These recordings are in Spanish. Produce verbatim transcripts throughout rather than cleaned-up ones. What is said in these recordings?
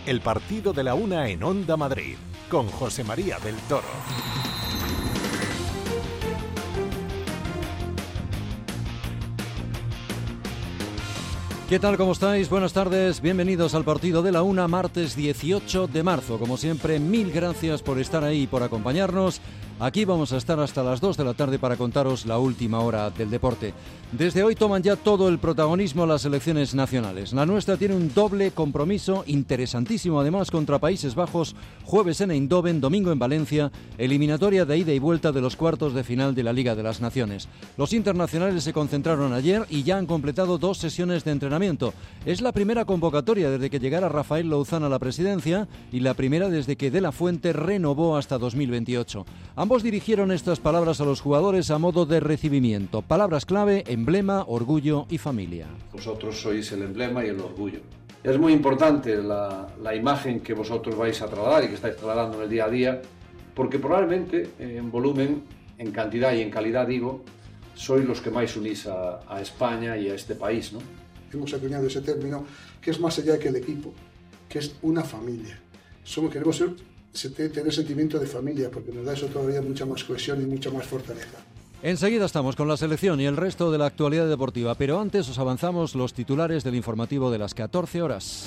el partido de la una en Onda Madrid, con José María del Toro. ¿Qué tal? ¿Cómo estáis? Buenas tardes, bienvenidos al partido de la una, martes dieciocho de marzo. Como siempre, mil gracias por estar ahí y por acompañarnos. Aquí vamos a estar hasta las dos de la tarde para contaros la última hora del deporte. Desde hoy toman ya todo el protagonismo las selecciones nacionales. La nuestra tiene un doble compromiso interesantísimo, además, contra Países Bajos, jueves en Eindhoven, domingo en Valencia, eliminatoria de ida y vuelta de los cuartos de final de la Liga de las Naciones. Los internacionales se concentraron ayer y ya han completado dos sesiones de entrenamiento. Es la primera convocatoria desde que llegara Rafael Louzán a la presidencia y la primera desde que De la Fuente renovó hasta dos mil veintiocho. Ambos dirigieron estas palabras a los jugadores a modo de recibimiento. Palabras clave: emblema, orgullo y familia. Vosotros sois el emblema y el orgullo. Es muy importante la, la imagen que vosotros vais a trasladar y que estáis trasladando en el día a día, porque probablemente en volumen, en cantidad y en calidad, digo, sois los que más unís a, a España y a este país, ¿no? Hemos acuñado ese término que es más allá que el equipo, que es una familia. Somos, queremos ser, tener sentimiento de familia, porque nos da eso todavía mucha más cohesión y mucha más fortaleza. Enseguida estamos con la selección y el resto de la actualidad deportiva, pero antes os avanzamos los titulares del informativo de las catorce horas.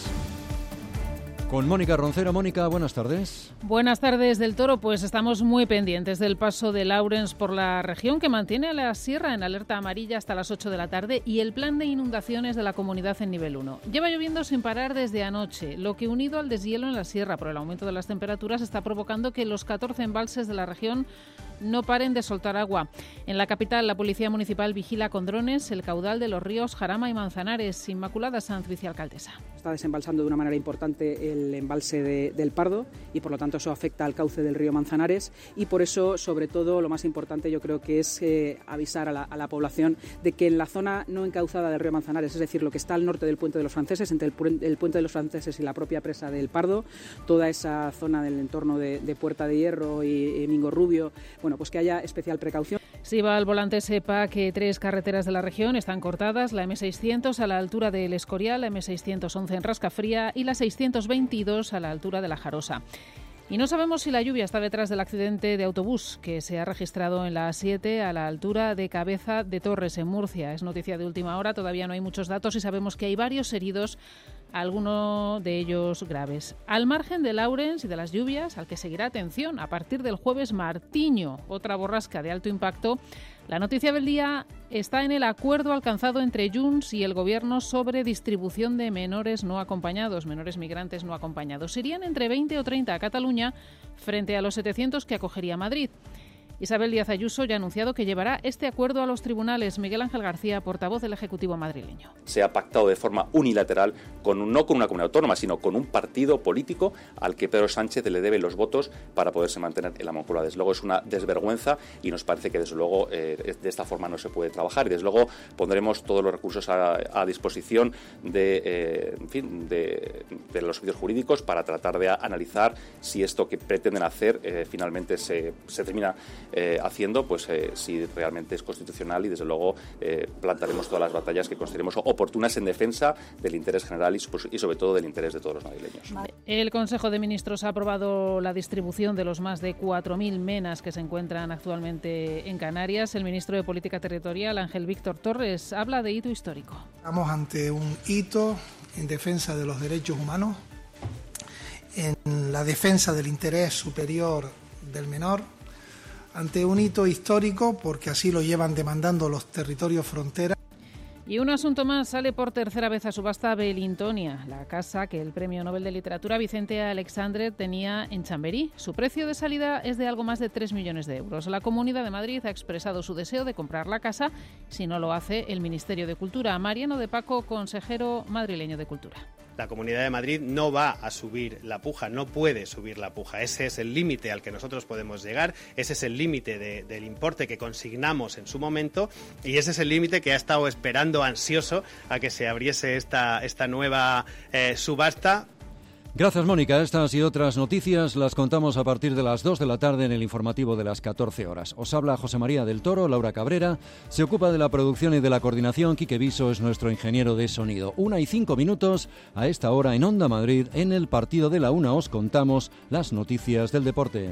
Con Mónica Roncero. Mónica, buenas tardes. Buenas tardes, del Toro. Pues estamos muy pendientes del paso de Laurens por la región, que mantiene a la sierra en alerta amarilla hasta las ocho de la tarde, y el plan de inundaciones de la comunidad en nivel uno. Lleva lloviendo sin parar desde anoche, lo que, unido al deshielo en la sierra por el aumento de las temperaturas, está provocando que los catorce embalses de la región no paren de soltar agua. En la capital, la Policía Municipal vigila con drones el caudal de los ríos Jarama y Manzanares. Inmaculada Sanz, vicealcaldesa. Está desembalsando de una manera importante el embalse de, del Pardo, y por lo tanto eso afecta al cauce del río Manzanares, y por eso, sobre todo, lo más importante yo creo que es eh, avisar a la, a la población de que en la zona no encauzada del río Manzanares, es decir, lo que está al norte del Puente de los Franceses, entre el, el Puente de los Franceses y la propia presa del Pardo, toda esa zona del entorno de, de Puerta de Hierro y, y Mingo Rubio, bueno, pues que haya especial precaución. Si va al volante, sepa que tres carreteras de la región están cortadas: la eme seiscientos a la altura del Escorial, la eme seiscientos once en Rascafría y la seiscientos veintidós a la altura de La Jarosa. Y no sabemos si la lluvia está detrás del accidente de autobús que se ha registrado en la A siete a la altura de Cabeza de Torres, en Murcia. Es noticia de última hora, todavía no hay muchos datos y sabemos que hay varios heridos, algunos de ellos graves. Al margen de Laurens y de las lluvias, al que seguirá atención a partir del jueves, Martiño, otra borrasca de alto impacto. La noticia del día está en el acuerdo alcanzado entre Junts y el Gobierno sobre distribución de menores no acompañados, menores migrantes no acompañados. Serían entre veinte o treinta a Cataluña frente a los setecientos que acogería Madrid. Isabel Díaz Ayuso ya ha anunciado que llevará este acuerdo a los tribunales. Miguel Ángel García, portavoz del Ejecutivo madrileño. Se ha pactado de forma unilateral, con, no con una comunidad autónoma, sino con un partido político al que Pedro Sánchez le debe los votos para poderse mantener en la Moncloa. Desde luego es una desvergüenza y nos parece que desde luego eh, de esta forma no se puede trabajar, y desde luego pondremos todos los recursos a, a disposición de, eh, en fin, de, de los servicios jurídicos para tratar de analizar si esto que pretenden hacer eh, finalmente se, se termina Eh, haciendo, pues eh, si realmente es constitucional, y desde luego eh, plantaremos todas las batallas que consideremos oportunas en defensa del interés general y, y sobre todo del interés de todos los madrileños. El Consejo de Ministros ha aprobado la distribución de los más de cuatro mil menas que se encuentran actualmente en Canarias. El ministro de Política Territorial, Ángel Víctor Torres, habla de hito histórico. Estamos ante un hito en defensa de los derechos humanos, en la defensa del interés superior del menor, ante un hito histórico porque así lo llevan demandando los territorios fronteras. Y un asunto más: sale por tercera vez a subasta Belintonia, la casa que el Premio Nobel de Literatura Vicente Aleixandre tenía en Chamberí. Su precio de salida es de algo más de tres millones de euros. La Comunidad de Madrid ha expresado su deseo de comprar la casa si no lo hace el Ministerio de Cultura. Mariano de Paco, consejero madrileño de Cultura. La Comunidad de Madrid no va a subir la puja, no puede subir la puja. Ese es el límite al que nosotros podemos llegar, ese es el límite de, del importe que consignamos en su momento, y ese es el límite que ha estado esperando ansioso a que se abriese esta, esta nueva eh, subasta. Gracias, Mónica. Estas y otras noticias las contamos a partir de las dos de la tarde en el informativo de las catorce horas. Os habla José María del Toro, Laura Cabrera se ocupa de la producción y de la coordinación, Quique Viso es nuestro ingeniero de sonido. Una y cinco minutos a esta hora en Onda Madrid, en el partido de la una os contamos las noticias del deporte.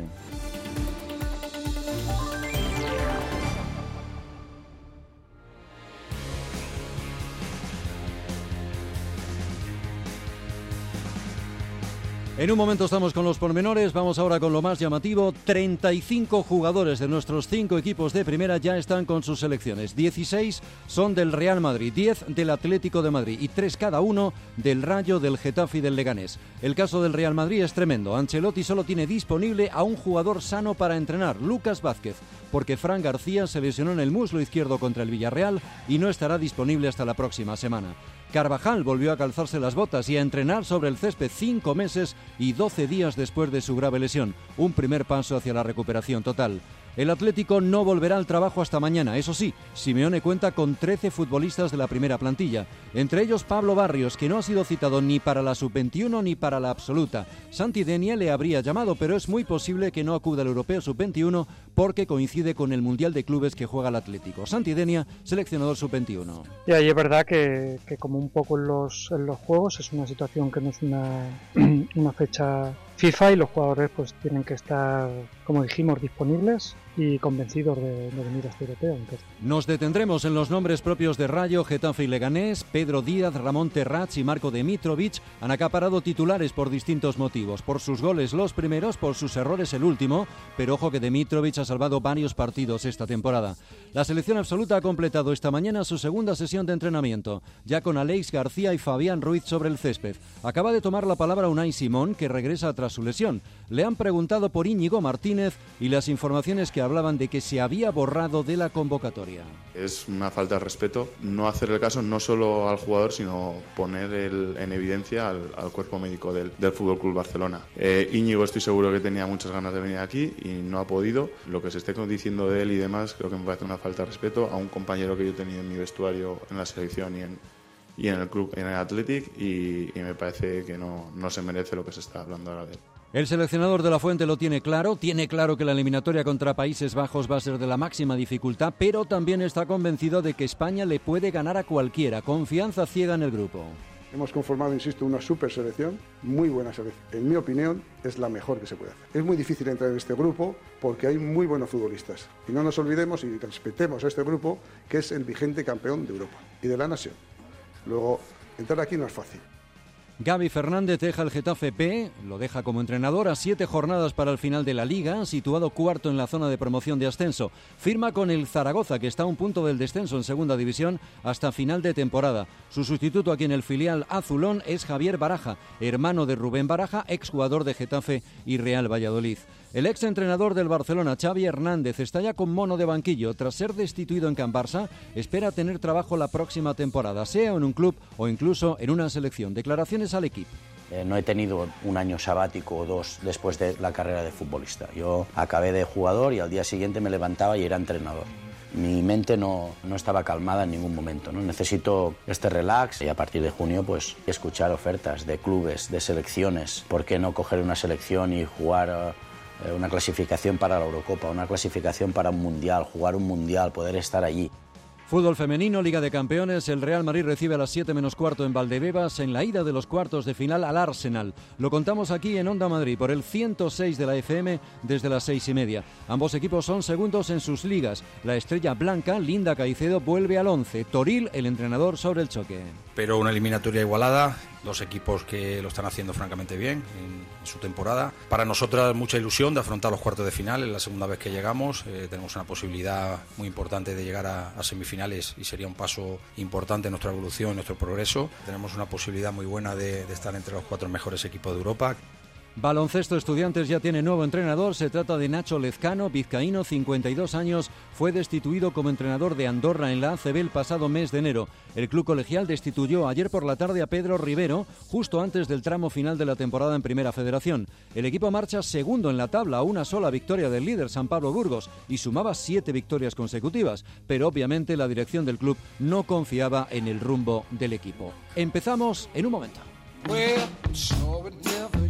En un momento estamos con los pormenores, vamos ahora con lo más llamativo. treinta y cinco jugadores de nuestros cinco equipos de primera ya están con sus selecciones. dieciséis son del Real Madrid, diez del Atlético de Madrid y tres cada uno del Rayo, del Getafe y del Leganés. El caso del Real Madrid es tremendo. Ancelotti solo tiene disponible a un jugador sano para entrenar, Lucas Vázquez, porque Fran García se lesionó en el muslo izquierdo contra el Villarreal y no estará disponible hasta la próxima semana. Carvajal volvió a calzarse las botas y a entrenar sobre el césped cinco meses y doce días después de su grave lesión. Un primer paso hacia la recuperación total. El Atlético no volverá al trabajo hasta mañana. Eso sí, Simeone cuenta con trece futbolistas de la primera plantilla. Entre ellos Pablo Barrios, que no ha sido citado ni para la sub veintiuno ni para la absoluta. Santi Denia le habría llamado, pero es muy posible que no acuda al Europeo sub veintiuno porque coincide con el Mundial de Clubes que juega el Atlético. Santi Denia, seleccionador sub veintiuno. Y ahí es verdad que, que como un poco en los, en los juegos, es una situación que no es una, una fecha FIFA y los jugadores pues tienen que estar, como dijimos, disponibles y convencidos de, de venir a este europeo. Entonces. Nos detendremos en los nombres propios de Rayo, Getafe y Leganés. Pedro Díaz, Ramón Terrats y Marco Dimitrovic han acaparado titulares por distintos motivos. Por sus goles los primeros, por sus errores el último, pero ojo que Dimitrovic ha salvado varios partidos esta temporada. La selección absoluta ha completado esta mañana su segunda sesión de entrenamiento, ya con Alex García y Fabián Ruiz sobre el césped. Acaba de tomar la palabra Unai Simón, que regresa tras su lesión. Le han preguntado por Íñigo Martínez y las informaciones que hablaban de que se había borrado de la convocatoria. Es una falta de respeto no hacerle caso no solo al jugador, sino poner el, en evidencia al, al cuerpo médico del, del F C Barcelona. Eh, Íñigo estoy seguro que tenía muchas ganas de venir aquí y no ha podido. Lo que se esté diciendo de él y demás creo que me parece una falta de respeto a un compañero que yo tenía en mi vestuario en la selección y en, y en el club, en el Athletic, y, y me parece que no, no se merece lo que se está hablando ahora de él. El seleccionador de la Fuente lo tiene claro, tiene claro que la eliminatoria contra Países Bajos va a ser de la máxima dificultad, pero también está convencido de que España le puede ganar a cualquiera. Confianza ciega en el grupo. Hemos conformado, insisto, una super selección, muy buena selección. En mi opinión, es la mejor que se puede hacer. Es muy difícil entrar en este grupo porque hay muy buenos futbolistas. Y no nos olvidemos y respetemos a este grupo, que es el vigente campeón de Europa y de la nación. Luego, entrar aquí no es fácil. Gaby Fernández deja el Getafe B, lo deja como entrenador a siete jornadas para el final de la Liga, situado cuarto en la zona de promoción de ascenso. Firma con el Zaragoza, que está a un punto del descenso en segunda división hasta final de temporada. Su sustituto aquí en el filial azulón es Javier Baraja, hermano de Rubén Baraja, exjugador de Getafe y Real Valladolid. El exentrenador del Barcelona, Xavi Hernández, está ya con mono de banquillo. Tras ser destituido en Can Barça, espera tener trabajo la próxima temporada, sea en un club o incluso en una selección. Declaraciones al equipo. Eh, no he tenido un año sabático o dos después de la carrera de futbolista. Yo acabé de jugador y al día siguiente me levantaba y era entrenador. Mi mente no, no estaba calmada en ningún momento, ¿no? Necesito este relax y a partir de junio pues escuchar ofertas de clubes, de selecciones. ¿Por qué no coger una selección y jugar uh, una clasificación para la Eurocopa, una clasificación para un Mundial, jugar un Mundial, poder estar allí? Fútbol femenino, Liga de Campeones, el Real Madrid recibe a las siete menos cuarto en Valdebebas en la ida de los cuartos de final al Arsenal. Lo contamos aquí en Onda Madrid por el ciento seis de la F M desde las seis y media. Ambos equipos son segundos en sus ligas. La estrella blanca, Linda Caicedo, vuelve al once. Toril, el entrenador, sobre el choque. Pero una eliminatoria igualada, dos equipos que lo están haciendo francamente bien en, en su temporada. Para nosotras mucha ilusión de afrontar los cuartos de final, es la segunda vez que llegamos. Eh, tenemos una posibilidad muy importante de llegar a, a semifinales y sería un paso importante en nuestra evolución, en nuestro progreso. Tenemos una posibilidad muy buena de, de estar entre los cuatro mejores equipos de Europa. Baloncesto Estudiantes ya tiene nuevo entrenador, se trata de Nacho Lezcano, vizcaíno, cincuenta y dos años, fue destituido como entrenador de Andorra en la A C B el pasado mes de enero. El club colegial destituyó ayer por la tarde a Pedro Rivero, justo antes del tramo final de la temporada en Primera Federación. El equipo marcha segundo en la tabla, a una sola victoria del líder San Pablo Burgos, y sumaba siete victorias consecutivas, pero obviamente la dirección del club no confiaba en el rumbo del equipo. Empezamos en un momento. Well,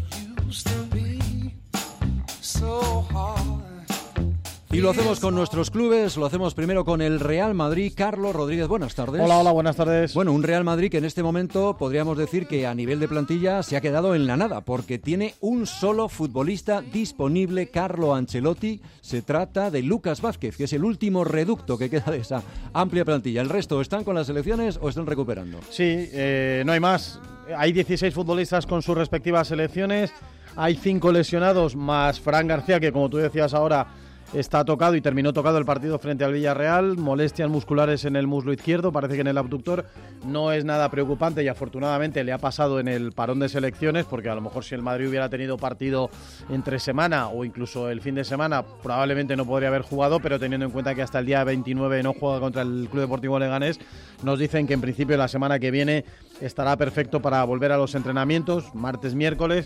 lo hacemos con nuestros clubes, lo hacemos primero con el Real Madrid. Carlos Rodríguez, buenas tardes. Hola, hola, buenas tardes. Bueno, un Real Madrid que en este momento podríamos decir que a nivel de plantilla se ha quedado en la nada, porque tiene un solo futbolista disponible, Carlo Ancelotti. Se trata de Lucas Vázquez, que es el último reducto que queda de esa amplia plantilla. ¿El resto están con las selecciones o están recuperando? Sí, eh, no hay más. Hay dieciséis futbolistas con sus respectivas selecciones. Hay cinco lesionados, más Fran García, que como tú decías ahora está tocado y terminó tocado el partido frente al Villarreal. Molestias musculares en el muslo izquierdo, parece que en el abductor. No es nada preocupante y afortunadamente le ha pasado en el parón de selecciones, porque a lo mejor si el Madrid hubiera tenido partido entre semana o incluso el fin de semana, probablemente no podría haber jugado, pero teniendo en cuenta que hasta el día veintinueve no juega contra el Club Deportivo Leganés, nos dicen que en principio la semana que viene estará perfecto para volver a los entrenamientos, martes, miércoles,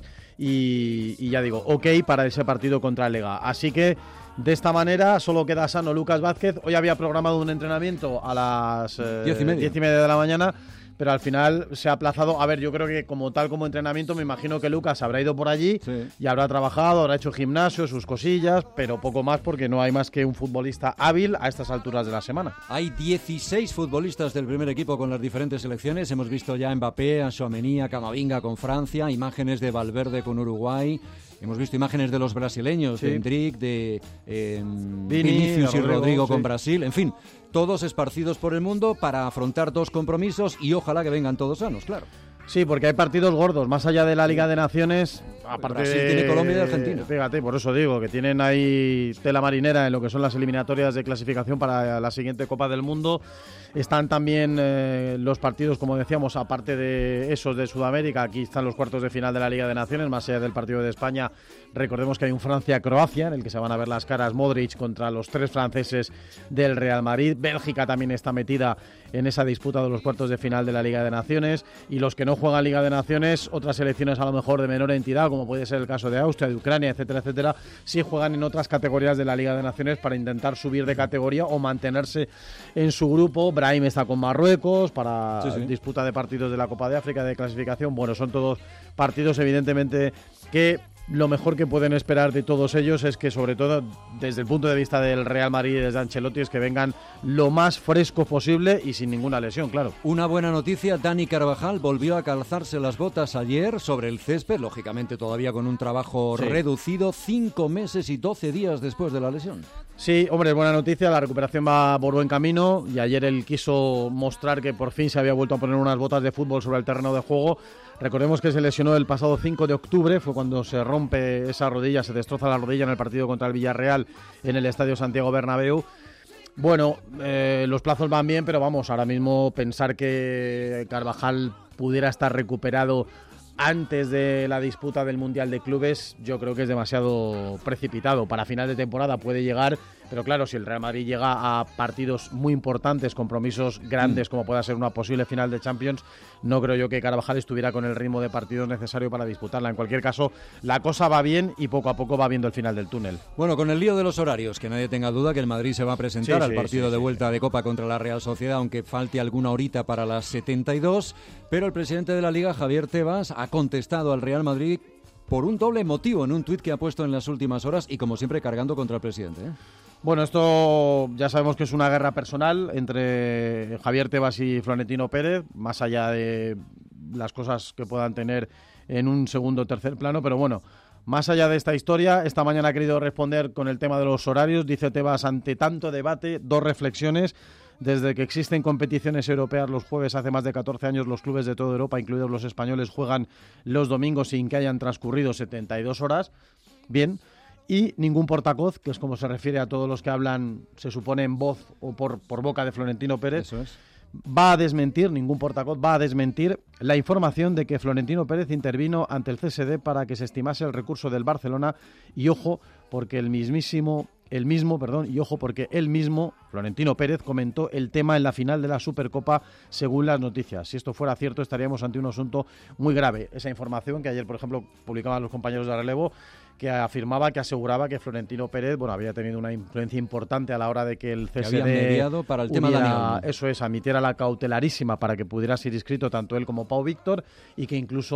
y, y ya digo, ok para ese partido contra el Lega. Así que de esta manera solo queda sano Lucas Vázquez. Hoy había programado un entrenamiento a las eh, diez y media. diez y media de la mañana, pero al final se ha aplazado. A ver, yo creo que como tal como entrenamiento, me imagino que Lucas habrá ido por allí sí. y habrá trabajado, habrá hecho gimnasio, sus cosillas, pero poco más, porque no hay más que un futbolista hábil a estas alturas de la semana. Hay dieciséis futbolistas del primer equipo con las diferentes selecciones. Hemos visto ya a Mbappé, a Tchouaméni, a Camavinga con Francia, imágenes de Valverde con Uruguay. Hemos visto imágenes de los brasileños, sí. de Endrick, de eh, Vini, Vinicius y Rodrigo, Rodrigo sí. con Brasil. En fin, todos esparcidos por el mundo para afrontar dos compromisos y ojalá que vengan todos sanos, claro. Sí, porque hay partidos gordos, más allá de la Liga de Naciones, aparte Brasil de... tiene Colombia y Argentina. Fíjate, por eso digo, que tienen ahí tela marinera en lo que son las eliminatorias de clasificación para la siguiente Copa del Mundo. Están también eh, los partidos, como decíamos, aparte de esos de Sudamérica. Aquí están los cuartos de final de la Liga de Naciones, más allá del partido de España. Recordemos que hay un Francia-Croacia, en el que se van a ver las caras Modric contra los tres franceses del Real Madrid. Bélgica también está metida en esa disputa de los cuartos de final de la Liga de Naciones. Y los que no juegan Liga de Naciones, otras selecciones a lo mejor de menor entidad, como puede ser el caso de Austria, de Ucrania, etcétera, etcétera, sí juegan en otras categorías de la Liga de Naciones para intentar subir de categoría o mantenerse en su grupo. Brahim está con Marruecos para sí, sí. disputa de partidos de la Copa de África de clasificación. Bueno, son todos partidos evidentemente que lo mejor que pueden esperar de todos ellos es que, sobre todo desde el punto de vista del Real Madrid y desde Ancelotti, es que vengan lo más frescos posible y sin ninguna lesión, claro. Una buena noticia, Dani Carvajal volvió a calzarse las botas ayer sobre el césped, lógicamente todavía con un trabajo sí. reducido, cinco meses y doce días después de la lesión. Sí, hombre, es buena noticia, la recuperación va por buen camino y ayer él quiso mostrar que por fin se había vuelto a poner unas botas de fútbol sobre el terreno de juego. Recordemos que se lesionó el pasado cinco de octubre, fue cuando se rompe esa rodilla, se destroza la rodilla en el partido contra el Villarreal en el Estadio Santiago Bernabéu. Bueno, eh, los plazos van bien, pero vamos, ahora mismo pensar que Carvajal pudiera estar recuperado antes de la disputa del Mundial de Clubes, yo creo que es demasiado precipitado. Para final de temporada puede llegar, pero claro, si el Real Madrid llega a partidos muy importantes, compromisos grandes, mm. como pueda ser una posible final de Champions, no creo yo que Carvajal estuviera con el ritmo de partidos necesario para disputarla. En cualquier caso, la cosa va bien y poco a poco va viendo el final del túnel. Bueno, con el lío de los horarios, que nadie tenga duda que el Madrid se va a presentar sí, al sí, partido sí, de sí, vuelta sí. de Copa contra la Real Sociedad, aunque falte alguna horita para las setenta y dos, pero el presidente de la Liga, Javier Tebas, ha contestado al Real Madrid por un doble motivo en un tuit que ha puesto en las últimas horas y, como siempre, cargando contra el presidente, ¿eh? Bueno, esto ya sabemos que es una guerra personal entre Javier Tebas y Florentino Pérez, más allá de las cosas que puedan tener en un segundo o tercer plano, pero bueno, más allá de esta historia, esta mañana ha querido responder con el tema de los horarios. Dice Tebas, ante tanto debate, dos reflexiones. Desde que existen competiciones europeas los jueves hace más de catorce años, los clubes de toda Europa, incluidos los españoles, juegan los domingos sin que hayan transcurrido setenta y dos horas. Bien. Y ningún portacoz, que es como se refiere a todos los que hablan, se supone en voz o por, por boca de Florentino Pérez, Eso es. va a desmentir, ningún portacoz va a desmentir la información de que Florentino Pérez intervino ante el C S D para que se estimase el recurso del Barcelona y ojo, porque el mismísimo, el mismo, perdón, y ojo, porque él mismo, Florentino Pérez, comentó el tema en la final de la Supercopa según las noticias. Si esto fuera cierto, estaríamos ante un asunto muy grave. Esa información que ayer, por ejemplo, publicaban los compañeros de Relevo, que afirmaba, que aseguraba que Florentino Pérez, bueno, había tenido una influencia importante a la hora de que el C S D que había mediado para el tema hubiera, de eso es, admitiera la cautelarísima para que pudiera ser inscrito tanto él como Pau Víctor, y que incluso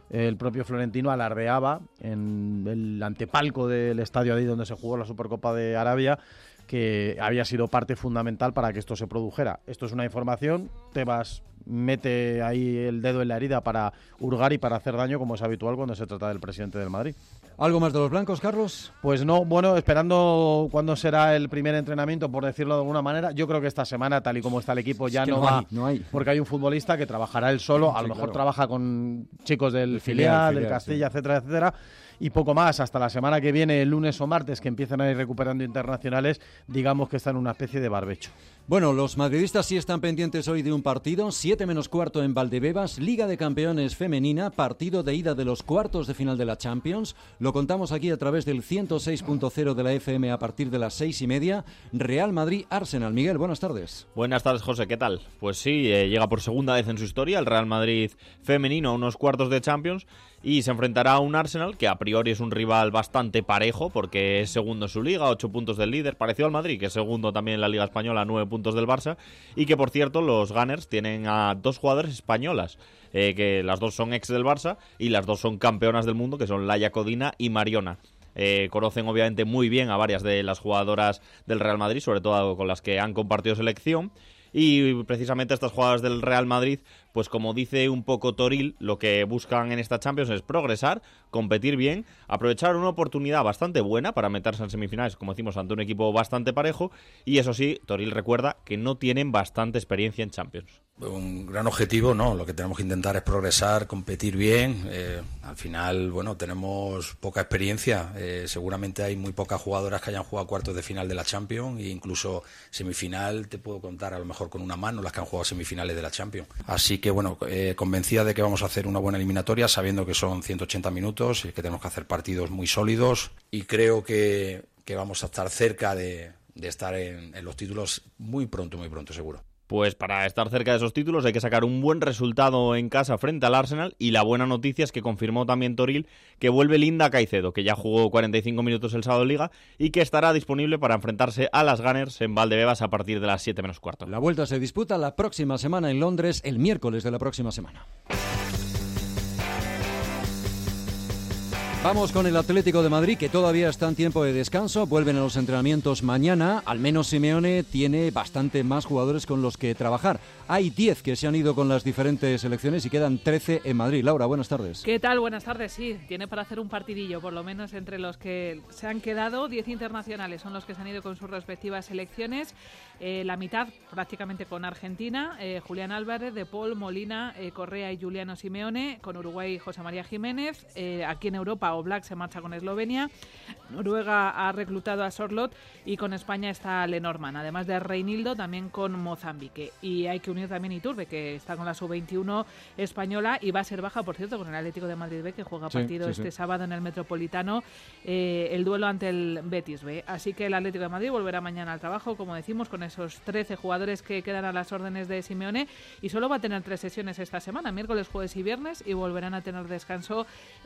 el propio Florentino alardeaba en el antepalco del estadio ahí donde se jugó la Supercopa de Arabia, que había sido parte fundamental para que esto se produjera. Esto es una información, Tebas mete ahí el dedo en la herida para hurgar y para hacer daño, como es habitual cuando se trata del presidente del Madrid. ¿Algo más de los blancos, Carlos? Pues no, bueno, esperando cuándo será el primer entrenamiento, por decirlo de alguna manera. Yo creo que esta semana, tal y como está el equipo, ya es que no, no va, hay, no hay. porque hay un futbolista que trabajará él solo, a Sí, lo mejor claro. trabaja con chicos del El filial, filial, del filial, Castilla, sí. etcétera, etcétera. Y poco más, hasta la semana que viene, el lunes o martes, que empiezan a ir recuperando internacionales, digamos que está en una especie de barbecho. Bueno, los madridistas sí están pendientes hoy de un partido, siete menos cuarto en Valdebebas, Liga de Campeones femenina, partido de ida de los cuartos de final de la Champions. Lo contamos aquí a través del ciento seis punto cero de la F M a partir de las seis y media. Real Madrid-Arsenal. Miguel, buenas tardes. Buenas tardes, José, ¿qué tal? Pues sí, eh, llega por segunda vez en su historia el Real Madrid femenino a unos cuartos de Champions y se enfrentará a un Arsenal que a priori es un rival bastante parejo porque es segundo en su liga, ocho puntos del líder, parecido al Madrid, que es segundo también en la Liga Española, nueve puntos del Barça, y que por cierto los Gunners tienen a dos jugadoras españolas, eh, que las dos son ex del Barça y las dos son campeonas del mundo, que son Laia Codina y Mariona. Eh, conocen obviamente muy bien a varias de las jugadoras del Real Madrid, sobre todo con las que han compartido selección. Y precisamente estas jugadoras del Real Madrid, pues como dice un poco Toril, lo que buscan en esta Champions es progresar, competir bien, aprovechar una oportunidad bastante buena para meterse en semifinales, como decimos, ante un equipo bastante parejo. Y eso sí, Toril recuerda que no tienen bastante experiencia en Champions. Un gran objetivo, ¿no? Lo que tenemos que intentar es progresar, competir bien. Eh, al final, bueno, tenemos poca experiencia. Eh, seguramente hay muy pocas jugadoras que hayan jugado cuartos de final de la Champions e incluso semifinal te puedo contar a lo mejor con una mano las que han jugado semifinales de la Champions. Así que, bueno, eh, convencida de que vamos a hacer una buena eliminatoria, sabiendo que son ciento ochenta minutos y que tenemos que hacer partidos muy sólidos. Y creo que, que vamos a estar cerca de, de estar en, en los títulos muy pronto, muy pronto, seguro. Pues para estar cerca de esos títulos hay que sacar un buen resultado en casa frente al Arsenal, y la buena noticia es que confirmó también Toril que vuelve Linda Caicedo, que ya jugó cuarenta y cinco minutos el sábado en Liga y que estará disponible para enfrentarse a las Gunners en Valdebebas a partir de las siete menos cuarto. La vuelta se disputa la próxima semana en Londres, el miércoles de la próxima semana. Vamos con el Atlético de Madrid, que todavía está en tiempo de descanso. Vuelven a los entrenamientos mañana. Al menos Simeone tiene bastante más jugadores con los que trabajar. Hay diez que se han ido con las diferentes selecciones y quedan trece en Madrid. Laura, buenas tardes. ¿Qué tal? Buenas tardes. Sí, tiene para hacer un partidillo, por lo menos entre los que se han quedado. diez internacionales son los que se han ido con sus respectivas selecciones. Eh, la mitad prácticamente con Argentina. Eh, Julián Álvarez, De Paul, Molina, eh, Correa y Juliano Simeone. Con Uruguay, José María Jiménez. Eh, aquí en Europa, Oblak se marcha con Eslovenia. Noruega ha reclutado a Sorloth y con España está Lenormand, además de Reinildo también con Mozambique. Y hay que unir también Iturbe, que está con la sub veintiuno española y va a ser baja, por cierto, con el Atlético de Madrid B, que juega Sí, partido sí, este sí. sábado en el Metropolitano, eh, el duelo ante el Betis B. Así que el Atlético de Madrid volverá mañana al trabajo, como decimos, con esos trece jugadores que quedan a las órdenes de Simeone, y solo va a tener tres sesiones esta semana, miércoles, jueves y viernes, y volverán a tener descanso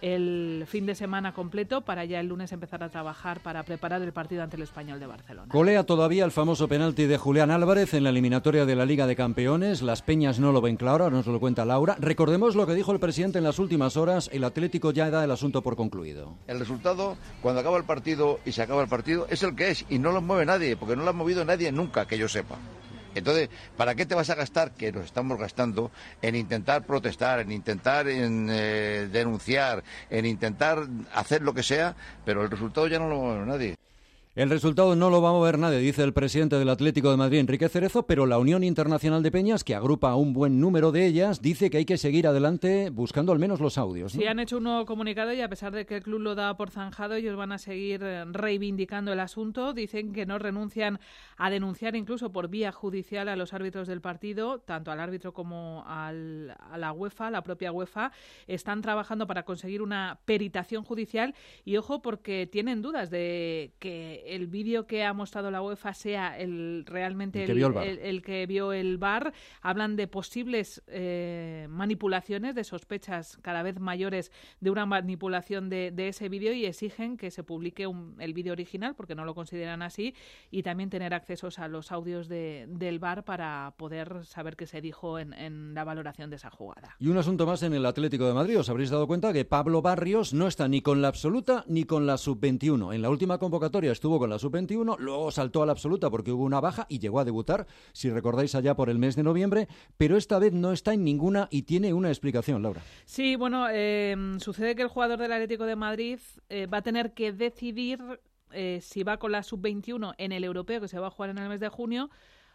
el fin de semana completo para ya el lunes empezar a trabajar para preparar el partido ante el Español de Barcelona. Colea todavía el famoso penalti de Julián Álvarez en la eliminatoria de la Liga de Campeones. Las Peñas no lo ven claro, nos lo cuenta Laura. Recordemos lo que dijo el presidente en las últimas horas. El Atlético ya da el asunto por concluido. El resultado, cuando acaba el partido y se acaba el partido, es el que es y no lo mueve nadie, porque no lo ha movido nadie nunca, que yo sepa. Entonces, ¿para qué te vas a gastar, que nos estamos gastando, en intentar protestar, en intentar en, eh, denunciar, en intentar hacer lo que sea, pero el resultado ya no lo mueve nadie? El resultado no lo va a mover nadie, dice el presidente del Atlético de Madrid, Enrique Cerezo, pero la Unión Internacional de Peñas, que agrupa a un buen número de ellas, dice que hay que seguir adelante buscando al menos los audios, ¿no? Sí, han hecho un nuevo comunicado y a pesar de que el club lo da por zanjado, ellos van a seguir reivindicando el asunto. Dicen que no renuncian a denunciar incluso por vía judicial a los árbitros del partido, tanto al árbitro como al, a la UEFA, la propia UEFA. Están trabajando para conseguir una peritación judicial y ojo porque tienen dudas de que que el vídeo que ha mostrado la UEFA sea el realmente el que, el, vio el, el, el que vio el V A R. Hablan de posibles eh, manipulaciones, de sospechas cada vez mayores de una manipulación de, de ese vídeo, y exigen que se publique un, el vídeo original, porque no lo consideran así, y también tener accesos a los audios de, del V A R para poder saber qué se dijo en, en la valoración de esa jugada. Y un asunto más en el Atlético de Madrid. Os habréis dado cuenta que Pablo Barrios no está ni con la absoluta ni con la sub veintiuno. En la última convocatoria estuvo con la sub veintiuno, luego saltó a la absoluta porque hubo una baja y llegó a debutar, si recordáis, allá por el mes de noviembre, pero esta vez no está en ninguna y tiene una explicación, Laura. Sí, bueno, eh, sucede que el jugador del Atlético de Madrid eh, va a tener que decidir eh, si va con la sub veintiuno en el europeo, que se va a jugar en el mes de junio,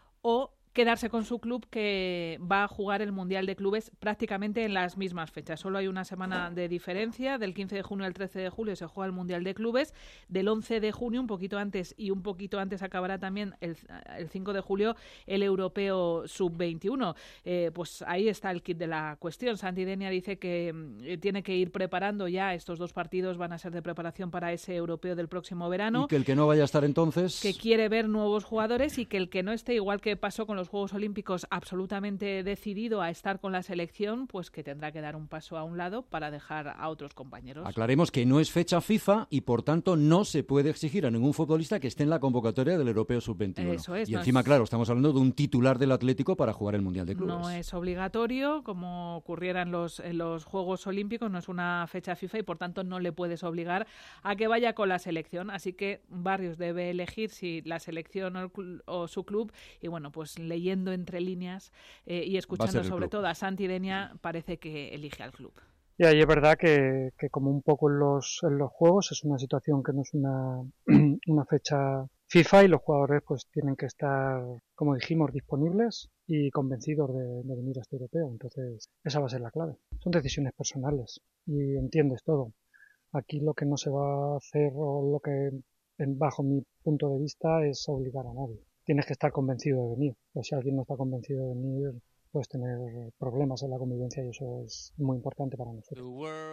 o quedarse con su club, que va a jugar el Mundial de Clubes prácticamente en las mismas fechas. Solo hay una semana de diferencia. Del quince de junio al trece de julio se juega el Mundial de Clubes. Del once de junio, un poquito antes, y un poquito antes acabará también el, el cinco de julio el Europeo sub veintiuno. Eh, pues ahí está el kit de la cuestión. Santi Denia dice que eh, tiene que ir preparando ya. Estos dos partidos van a ser de preparación para ese Europeo del próximo verano. Y que el que no vaya a estar entonces... Que quiere ver nuevos jugadores, y que el que no esté, igual que pasó con los Juegos Olímpicos, absolutamente decidido a estar con la selección, pues que tendrá que dar un paso a un lado para dejar a otros compañeros. Aclaremos que no es fecha FIFA y por tanto no se puede exigir a ningún futbolista que esté en la convocatoria del Europeo sub veintiuno. Eso es, y no encima, es... claro, estamos hablando de un titular del Atlético para jugar el Mundial de Clubes. No es obligatorio, como ocurriera en los, en los Juegos Olímpicos, no es una fecha FIFA y por tanto no le puedes obligar a que vaya con la selección. Así que Barrios debe elegir si la selección o, el, o su club, y bueno, pues leyendo entre líneas eh, y escuchando sobre todo a Santi Denia, parece que elige al club. Y ahí es verdad que, que como un poco en los, en los juegos es una situación que no es una, una fecha FIFA, y los jugadores pues tienen que estar, como dijimos, disponibles y convencidos de, de venir a este europeo. Entonces esa va a ser la clave. Son decisiones personales y entiendes todo. Aquí lo que no se va a hacer, o lo que en, bajo mi punto de vista, es obligar a nadie. Tienes que estar convencido de venir. Pues si alguien no está convencido de venir, puedes tener problemas en la convivencia, y eso es muy importante para nosotros.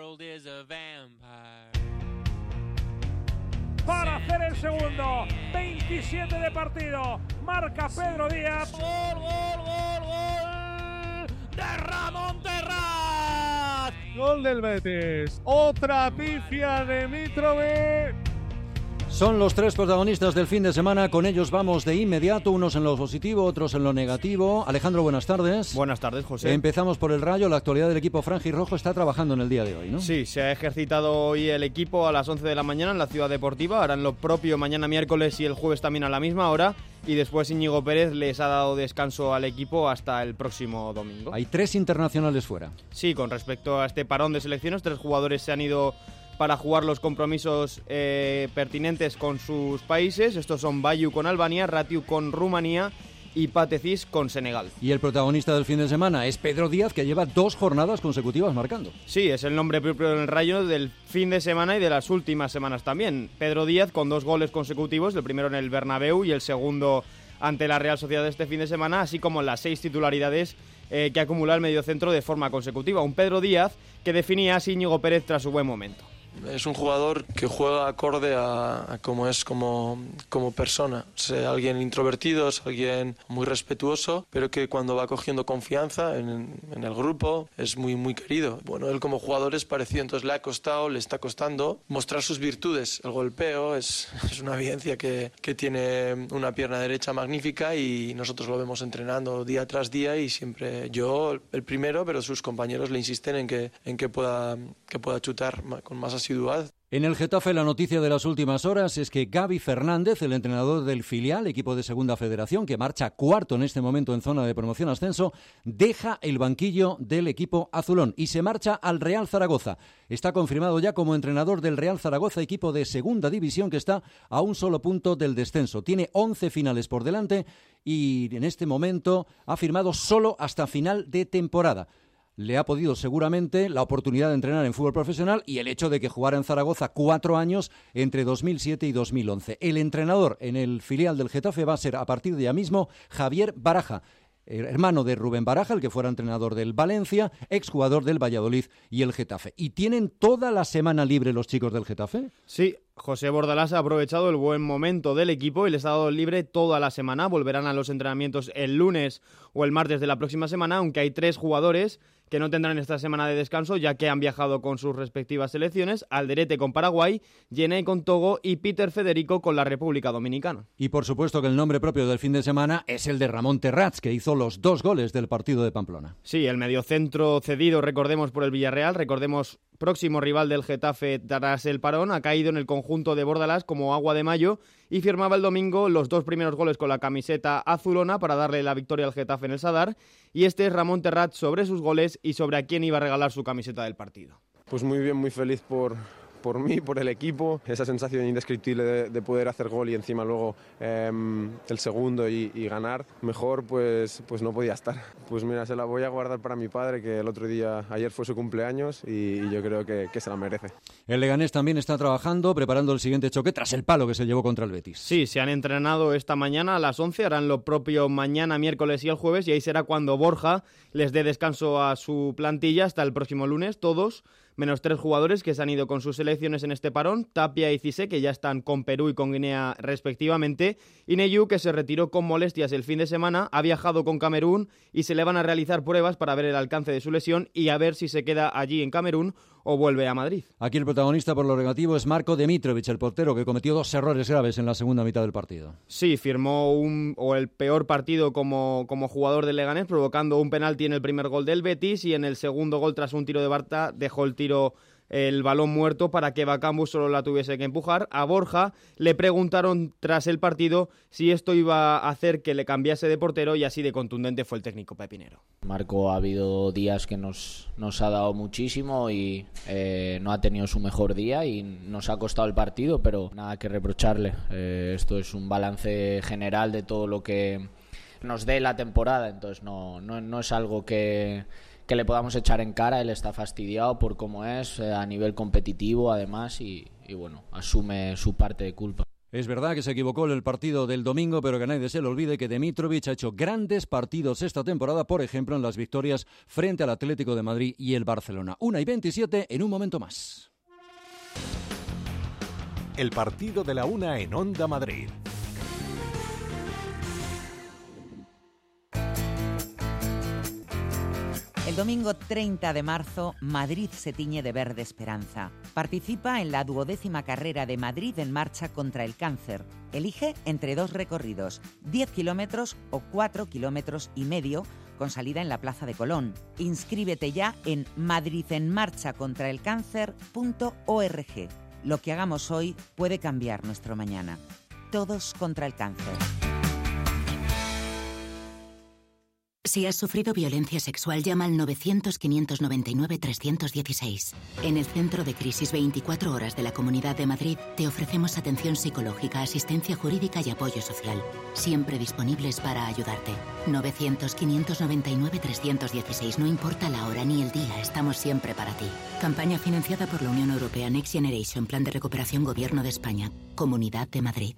Para hacer el segundo, veintisiete de partido, marca Pedro Díaz. ¡Gol, gol, gol, gol! ¡De Ramón Terrat! Gol del Betis. Otra pifia de Mitrovic. Son los tres protagonistas del fin de semana. Con ellos vamos de inmediato, unos en lo positivo, otros en lo negativo. Alejandro, buenas tardes. Buenas tardes, José. Empezamos por el Rayo. La actualidad del equipo franjirrojo está trabajando en el día de hoy, ¿no? Sí, se ha ejercitado hoy el equipo a las once de la mañana en la Ciudad Deportiva. Harán lo propio mañana miércoles y el jueves también a la misma hora. Y después Íñigo Pérez les ha dado descanso al equipo hasta el próximo domingo. Hay tres internacionales fuera. Sí, con respecto a este parón de selecciones, tres jugadores se han ido para jugar los compromisos eh, pertinentes con sus países. Estos son Bayu con Albania, Ratiu con Rumanía y Patecis con Senegal. Y el protagonista del fin de semana es Pedro Díaz, que lleva dos jornadas consecutivas marcando. Sí, es el nombre propio del Rayo del fin de semana y de las últimas semanas también. Pedro Díaz con dos goles consecutivos, el primero en el Bernabéu y el segundo ante la Real Sociedad este fin de semana, así como las seis titularidades eh, que acumula el mediocentro de forma consecutiva. Un Pedro Díaz que definía así Íñigo Pérez tras su buen momento. Es un jugador que juega acorde a, a cómo es como, como persona. Es alguien introvertido, es alguien muy respetuoso, pero que cuando va cogiendo confianza en, en el grupo es muy, muy querido. Bueno, él como jugador es parecido, entonces le ha costado, le está costando mostrar sus virtudes. El golpeo es, es una evidencia que, que tiene una pierna derecha magnífica y nosotros lo vemos entrenando día tras día y siempre yo el primero, pero sus compañeros le insisten en que, en que, pueda, que pueda chutar con más asiduidad. En el Getafe la noticia de las últimas horas es que Gaby Fernández, el entrenador del filial, equipo de Segunda Federación, que marcha cuarto en este momento en zona de promoción-ascenso, deja el banquillo del equipo azulón y se marcha al Real Zaragoza. Está confirmado ya como entrenador del Real Zaragoza, equipo de Segunda División que está a un solo punto del descenso. Tiene once finales por delante y en este momento ha firmado solo hasta final de temporada. Le ha podido seguramente la oportunidad de entrenar en fútbol profesional y el hecho de que jugara en Zaragoza cuatro años entre dos mil siete y dos mil once. El entrenador en el filial del Getafe va a ser a partir de ya mismo Javier Baraja. hermano de Rubén Baraja, el que fuera entrenador del Valencia, exjugador del Valladolid y el Getafe. ¿Y tienen toda la semana libre los chicos del Getafe? Sí, José Bordalás ha aprovechado el buen momento del equipo y les ha dado libre toda la semana. Volverán a los entrenamientos el lunes o el martes de la próxima semana, aunque hay tres jugadores que no tendrán esta semana de descanso, ya que han viajado con sus respectivas selecciones: Alderete con Paraguay, Jenné con Togo y Peter Federico con la República Dominicana. Y por supuesto que el nombre propio del fin de semana es el de Ramón Terrats, que hizo los dos goles del partido de Pamplona. Sí, el mediocentro cedido, recordemos, por el Villarreal, recordemos, próximo rival del Getafe tras el parón, ha caído en el conjunto de Bordalás como agua de mayo y firmaba el domingo los dos primeros goles con la camiseta azulona para darle la victoria al Getafe en el Sadar. Y este es Ramón Terrats sobre sus goles y sobre a quién iba a regalar su camiseta del partido. Pues muy bien, muy feliz por, por mí, por el equipo, esa sensación indescriptible de, de poder hacer gol y encima luego eh, el segundo y, y ganar. Mejor pues, pues no podía estar. Pues mira, se la voy a guardar para mi padre, que el otro día, ayer fue su cumpleaños y, y yo creo que, que se la merece. El Leganés también está trabajando, preparando el siguiente choque tras el palo que se llevó contra el Betis. Sí, se han entrenado esta mañana a las once, harán lo propio mañana, miércoles y el jueves, y ahí será cuando Borja les dé descanso a su plantilla hasta el próximo lunes, todos, menos tres jugadores que se han ido con sus selecciones en este parón: Tapia y Cissé, que ya están con Perú y con Guinea respectivamente, y Neyu, que se retiró con molestias el fin de semana, ha viajado con Camerún y se le van a realizar pruebas para ver el alcance de su lesión y a ver si se queda allí en Camerún o vuelve a Madrid. Aquí el protagonista por lo negativo es Marko Demitrovic, el portero, que cometió dos errores graves en la segunda mitad del partido. Sí, firmó un o el peor partido como, como jugador del Leganés, provocando un penalti en el primer gol del Betis, y en el segundo gol, tras un tiro de Barta, dejó el tiro el balón muerto para que Bakambu solo la tuviese que empujar. A Borja le preguntaron tras el partido si esto iba a hacer que le cambiase de portero, y así de contundente fue el técnico pepinero. Marco ha habido días que nos, nos ha dado muchísimo y eh, no ha tenido su mejor día y nos ha costado el partido, pero nada que reprocharle. Eh, esto es un balance general de todo lo que nos dé la temporada, entonces no, no, no es algo que... que le podamos echar en cara. Él está fastidiado por cómo es eh, a nivel competitivo, además, y, y bueno, asume su parte de culpa. Es verdad que se equivocó en el partido del domingo, pero que nadie se le olvide que Demitrovic ha hecho grandes partidos esta temporada, por ejemplo, en las victorias frente al Atlético de Madrid y el Barcelona. una y veintisiete, en un momento más. El partido de la una en Onda Madrid. El domingo treinta de marzo, Madrid se tiñe de verde esperanza. Participa en la duodécima carrera de Madrid en marcha contra el cáncer. Elige entre dos recorridos, diez kilómetros o cuatro kilómetros y medio, con salida en la Plaza de Colón. Inscríbete ya en madrid en marcha contra el cáncer punto org. Lo que hagamos hoy puede cambiar nuestro mañana. Todos contra el cáncer. Si has sufrido violencia sexual, llama al novecientos, quinientos noventa y nueve, trescientos dieciséis. En el Centro de Crisis veinticuatro Horas de la Comunidad de Madrid te ofrecemos atención psicológica, asistencia jurídica y apoyo social. Siempre disponibles para ayudarte. novecientos, quinientos noventa y nueve, trescientos dieciséis. No importa la hora ni el día, estamos siempre para ti. Campaña financiada por la Unión Europea Next Generation, Plan de Recuperación Gobierno de España. Comunidad de Madrid.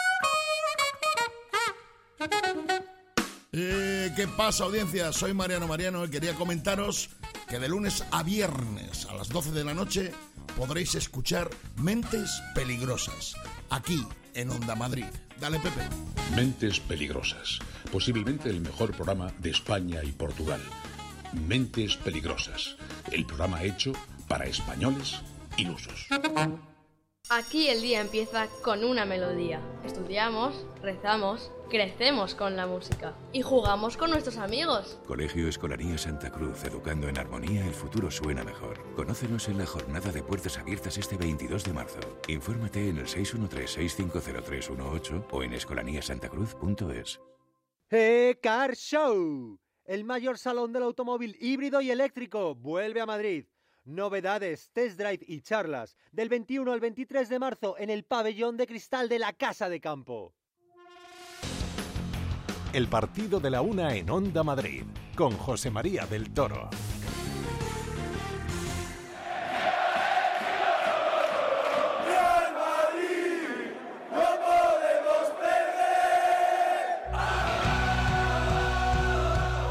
Eh, ¿Qué pasa, audiencia? Soy Mariano Mariano y quería comentaros que de lunes a viernes a las doce de la noche podréis escuchar Mentes Peligrosas, aquí en Onda Madrid. Dale, Pepe. Mentes Peligrosas, posiblemente el mejor programa de España y Portugal. Mentes Peligrosas, el programa hecho para españoles ilusos. Aquí el día empieza con una melodía. Estudiamos, rezamos, crecemos con la música y jugamos con nuestros amigos. Colegio Escolaría Santa Cruz, educando en armonía, el futuro suena mejor. Conócenos en la jornada de puertas abiertas este veintidós de marzo. Infórmate en el seis uno tres, seis cinco cero tres uno ocho o en escolanía santa cruz punto es. E-Car Show, el mayor salón del automóvil híbrido y eléctrico, vuelve a Madrid. Novedades, test drive y charlas del veintiuno al veintitrés de marzo en el pabellón de cristal de la Casa de Campo. El partido de la una en Onda Madrid, con José María del Toro.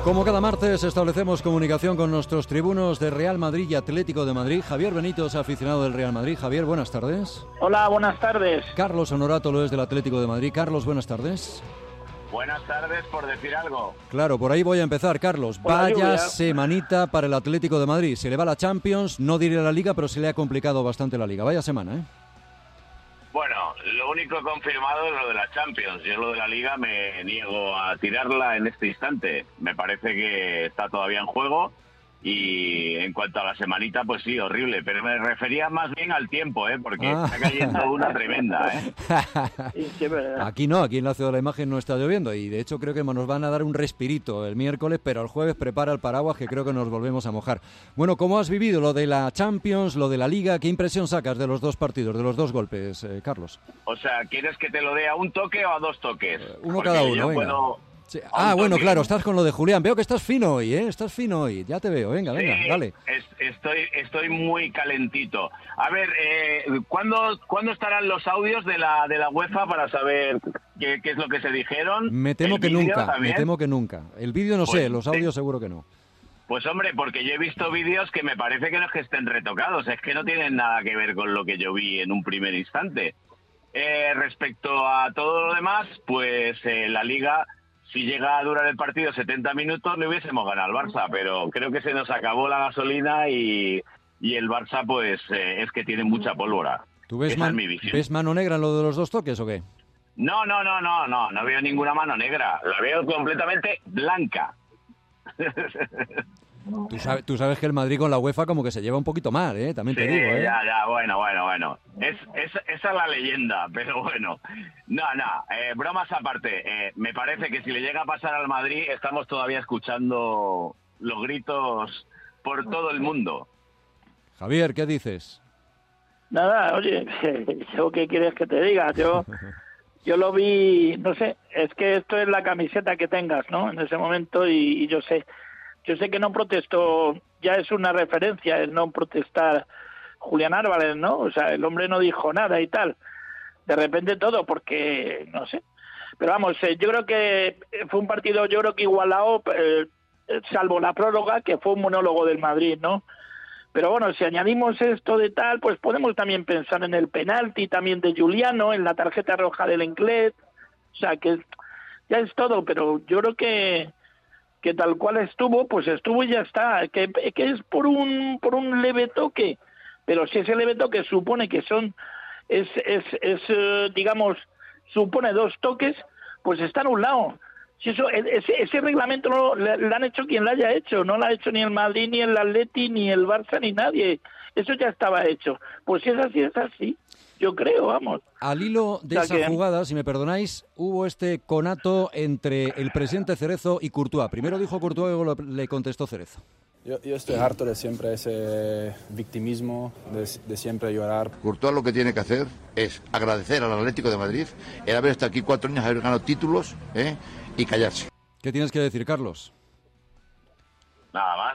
Como cada martes establecemos comunicación con nuestros tribunos de Real Madrid y Atlético de Madrid. Javier Benítez, aficionado del Real Madrid. Javier, buenas tardes. Hola, buenas tardes. Carlos Honorato lo es del Atlético de Madrid. Carlos, buenas tardes. Buenas tardes, por decir algo. Claro, por ahí voy a empezar, Carlos. Vaya semanita para el Atlético de Madrid. Se le va la Champions, no diré la Liga, pero se le ha complicado bastante la Liga. Vaya semana, ¿eh? Bueno, lo único confirmado es lo de la Champions. Yo lo de la Liga me niego a tirarla en este instante. Me parece que está todavía en juego. Y en cuanto a la semanita, pues sí, horrible. Pero me refería más bien al tiempo, ¿eh? Porque ah. está cayendo una tremenda, ¿eh? Sí, sí, es verdad. Aquí no, aquí en la Ciudad de la Imagen no está lloviendo. Y de hecho creo que nos van a dar un respirito el miércoles, pero el jueves prepara el paraguas que creo que nos volvemos a mojar. Bueno, ¿cómo has vivido lo de la Champions, lo de la Liga? ¿Qué impresión sacas de los dos partidos, de los dos golpes, eh, Carlos? O sea, ¿quieres que te lo dé a un toque o a dos toques? Uh, uno Porque cada uno, yo venga. Puedo... Sí. Ah, bueno, claro, estás con lo de Julián. Veo que estás fino hoy, ¿eh? Estás fino hoy. Ya te veo. Venga, venga, sí, dale. Es, estoy, estoy muy calentito. A ver, eh, ¿cuándo, ¿cuándo estarán los audios de la, de la UEFA para saber qué, qué es lo que se dijeron? Me temo ¿El que vídeo nunca, también? me temo que nunca. El vídeo no Pues, sé, los audios seguro que no. Pues hombre, porque yo he visto vídeos que me parece que no es que estén retocados, es que no tienen nada que ver con lo que yo vi en un primer instante. Eh, respecto a todo lo demás, pues eh, la Liga... Si llega a durar el partido setenta minutos, le hubiésemos ganado al Barça, pero creo que se nos acabó la gasolina y, y el Barça, pues, eh, es que tiene mucha pólvora. ¿Tú ves, Esa man, es mi visión. ¿ves mano negra en lo de los dos toques o qué? No, no, no, no, no, no veo ninguna mano negra. La veo completamente blanca. Tú sabes, tú sabes que el Madrid con la UEFA como que se lleva un poquito mal, ¿eh? También te Sí, digo, ¿eh? ya, ya, bueno, bueno, bueno. Es, es, esa es la leyenda, pero bueno. No, no, eh, bromas aparte. Eh, me parece que si le llega a pasar al Madrid, estamos todavía escuchando los gritos por todo el mundo. Javier, ¿qué dices? Nada, oye, ¿yo qué quieres que te diga? Yo, yo lo vi, no sé, es que esto es la camiseta que tengas, ¿no? En ese momento y, y yo sé... Yo sé que no protestó, ya es una referencia el no protestar Julián Álvarez, ¿no? O sea, el hombre no dijo nada y tal. De repente todo, porque, no sé. Pero vamos, eh, yo creo que fue un partido, yo creo que igualado, eh, salvo la prórroga, que fue un monólogo del Madrid, ¿no? Pero bueno, si añadimos esto de tal, pues podemos también pensar en el penalti también de Giuliano, en la tarjeta roja del Lenglet. O sea, que ya es todo, pero yo creo que... que tal cual estuvo, pues estuvo y ya está, que, que es por un por un leve toque, pero si ese leve toque supone que son, es, es, es eh, digamos, supone dos toques, pues está anulado. Si eso, ese, ese reglamento lo, lo, lo han hecho quien lo haya hecho, no lo ha hecho ni el Madrid, ni el Atleti, ni el Barça, ni nadie, eso ya estaba hecho. Pues si es así, es así. Yo creo, vamos. Al hilo de o sea esa que... jugada, si me perdonáis, hubo este conato entre el presidente Cerezo y Courtois. Primero dijo Courtois y luego le contestó Cerezo. Yo, yo estoy harto de siempre ese victimismo, de, de siempre llorar. Courtois lo que tiene que hacer es agradecer al Atlético de Madrid el haber estado aquí cuatro años, haber ganado títulos, ¿eh? y callarse. ¿Qué tienes que decir, Carlos? Nada más.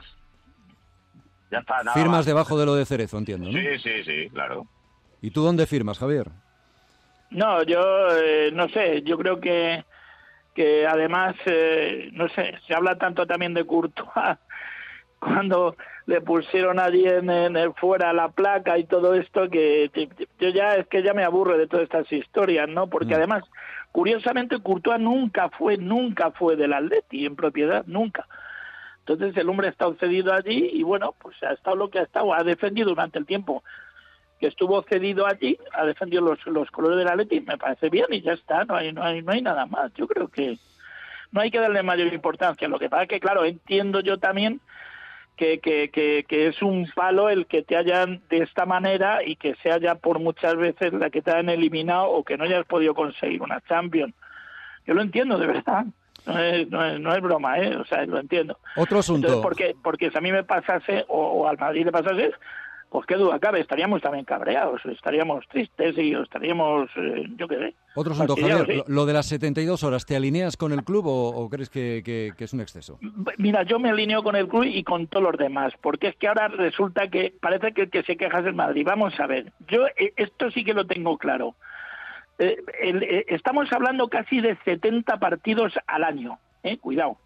Ya está, nada Firmas más. debajo de lo de Cerezo, entiendo, ¿no? Sí, sí, sí, claro. ¿Y tú dónde firmas, Javier? No, yo eh, no sé, yo creo que que además, eh, no sé, se habla tanto también de Courtois cuando le pusieron allí en, en el fuera la placa y todo esto, que te, te, yo ya es que ya me aburre de todas estas historias, ¿no? Porque mm. además, curiosamente, Courtois nunca fue, nunca fue del Atleti en propiedad, nunca. Entonces el hombre ha estado cedido allí y bueno, pues ha estado lo que ha estado, ha defendido durante el tiempo que estuvo cedido allí, ha defendido los, los colores del Atleti, me parece bien y ya está, no hay, no hay, no hay nada más. Yo creo que no hay que darle mayor importancia. Lo que pasa es que, claro, entiendo yo también que, que, que, que es un palo el que te hayan de esta manera y que sea ya por muchas veces la que te hayan eliminado o que no hayas podido conseguir una Champions. Yo lo entiendo, de verdad. No es, no es, no es broma, ¿eh? O sea, lo entiendo. Otro asunto. Entonces, porque, porque si a mí me pasase o, o al Madrid le pasase, pues qué duda cabe, estaríamos también cabreados, estaríamos tristes y estaríamos, eh, yo qué sé. Otro asunto, Javier, ¿sí? lo de las setenta y dos horas, ¿te alineas con el club o, o crees que, que, que es un exceso? Mira, yo me alineo con el club y con todos los demás, porque es que ahora resulta que parece que el que se queja es el Madrid. Vamos a ver, yo eh, esto sí que lo tengo claro. Eh, el, eh, estamos hablando casi de setenta partidos al año, eh, cuidado.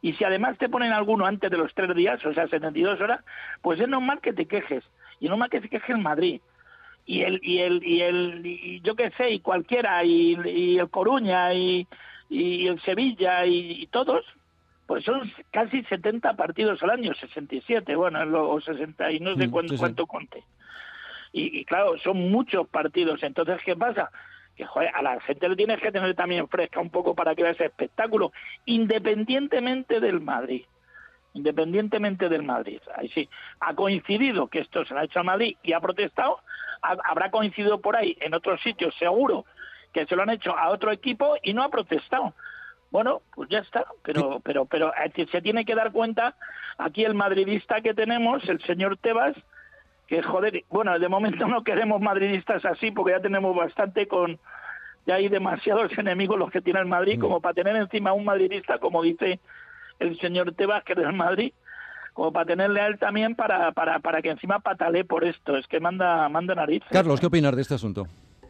Y si además te ponen alguno antes de los tres días, o sea, setenta y dos horas, pues es normal que te quejes. Y es normal que se queje el Madrid. Y el, y el, y el, y yo qué sé, y cualquiera, y, y el Coruña, y, y el Sevilla, y, y todos, pues son casi setenta partidos al año, sesenta y siete, bueno, o sesenta, y no sé cuánto, sí, sí. cuánto conté. Y, y claro, son muchos partidos. Entonces, ¿qué pasa? Que joder, a la gente le tienes que tener también fresca un poco para que vea ese espectáculo, independientemente del Madrid. Independientemente del Madrid. Ahí sí, ha coincidido que esto se lo ha hecho al Madrid y ha protestado, ha, habrá coincidido por ahí en otros sitios, seguro, que se lo han hecho a otro equipo y no ha protestado. Bueno, pues ya está, pero pero pero se tiene que dar cuenta aquí el madridista que tenemos, el señor Tebas, que joder, bueno, de momento no queremos madridistas así porque ya tenemos bastante con, ya hay demasiados enemigos los que tiene el Madrid, como para tener encima un madridista, como dice el señor Tebas, que es del Madrid, como para tenerle a él también para, para, para que encima patalee por esto, es que manda, manda narices. Carlos, ¿qué opinas de este asunto?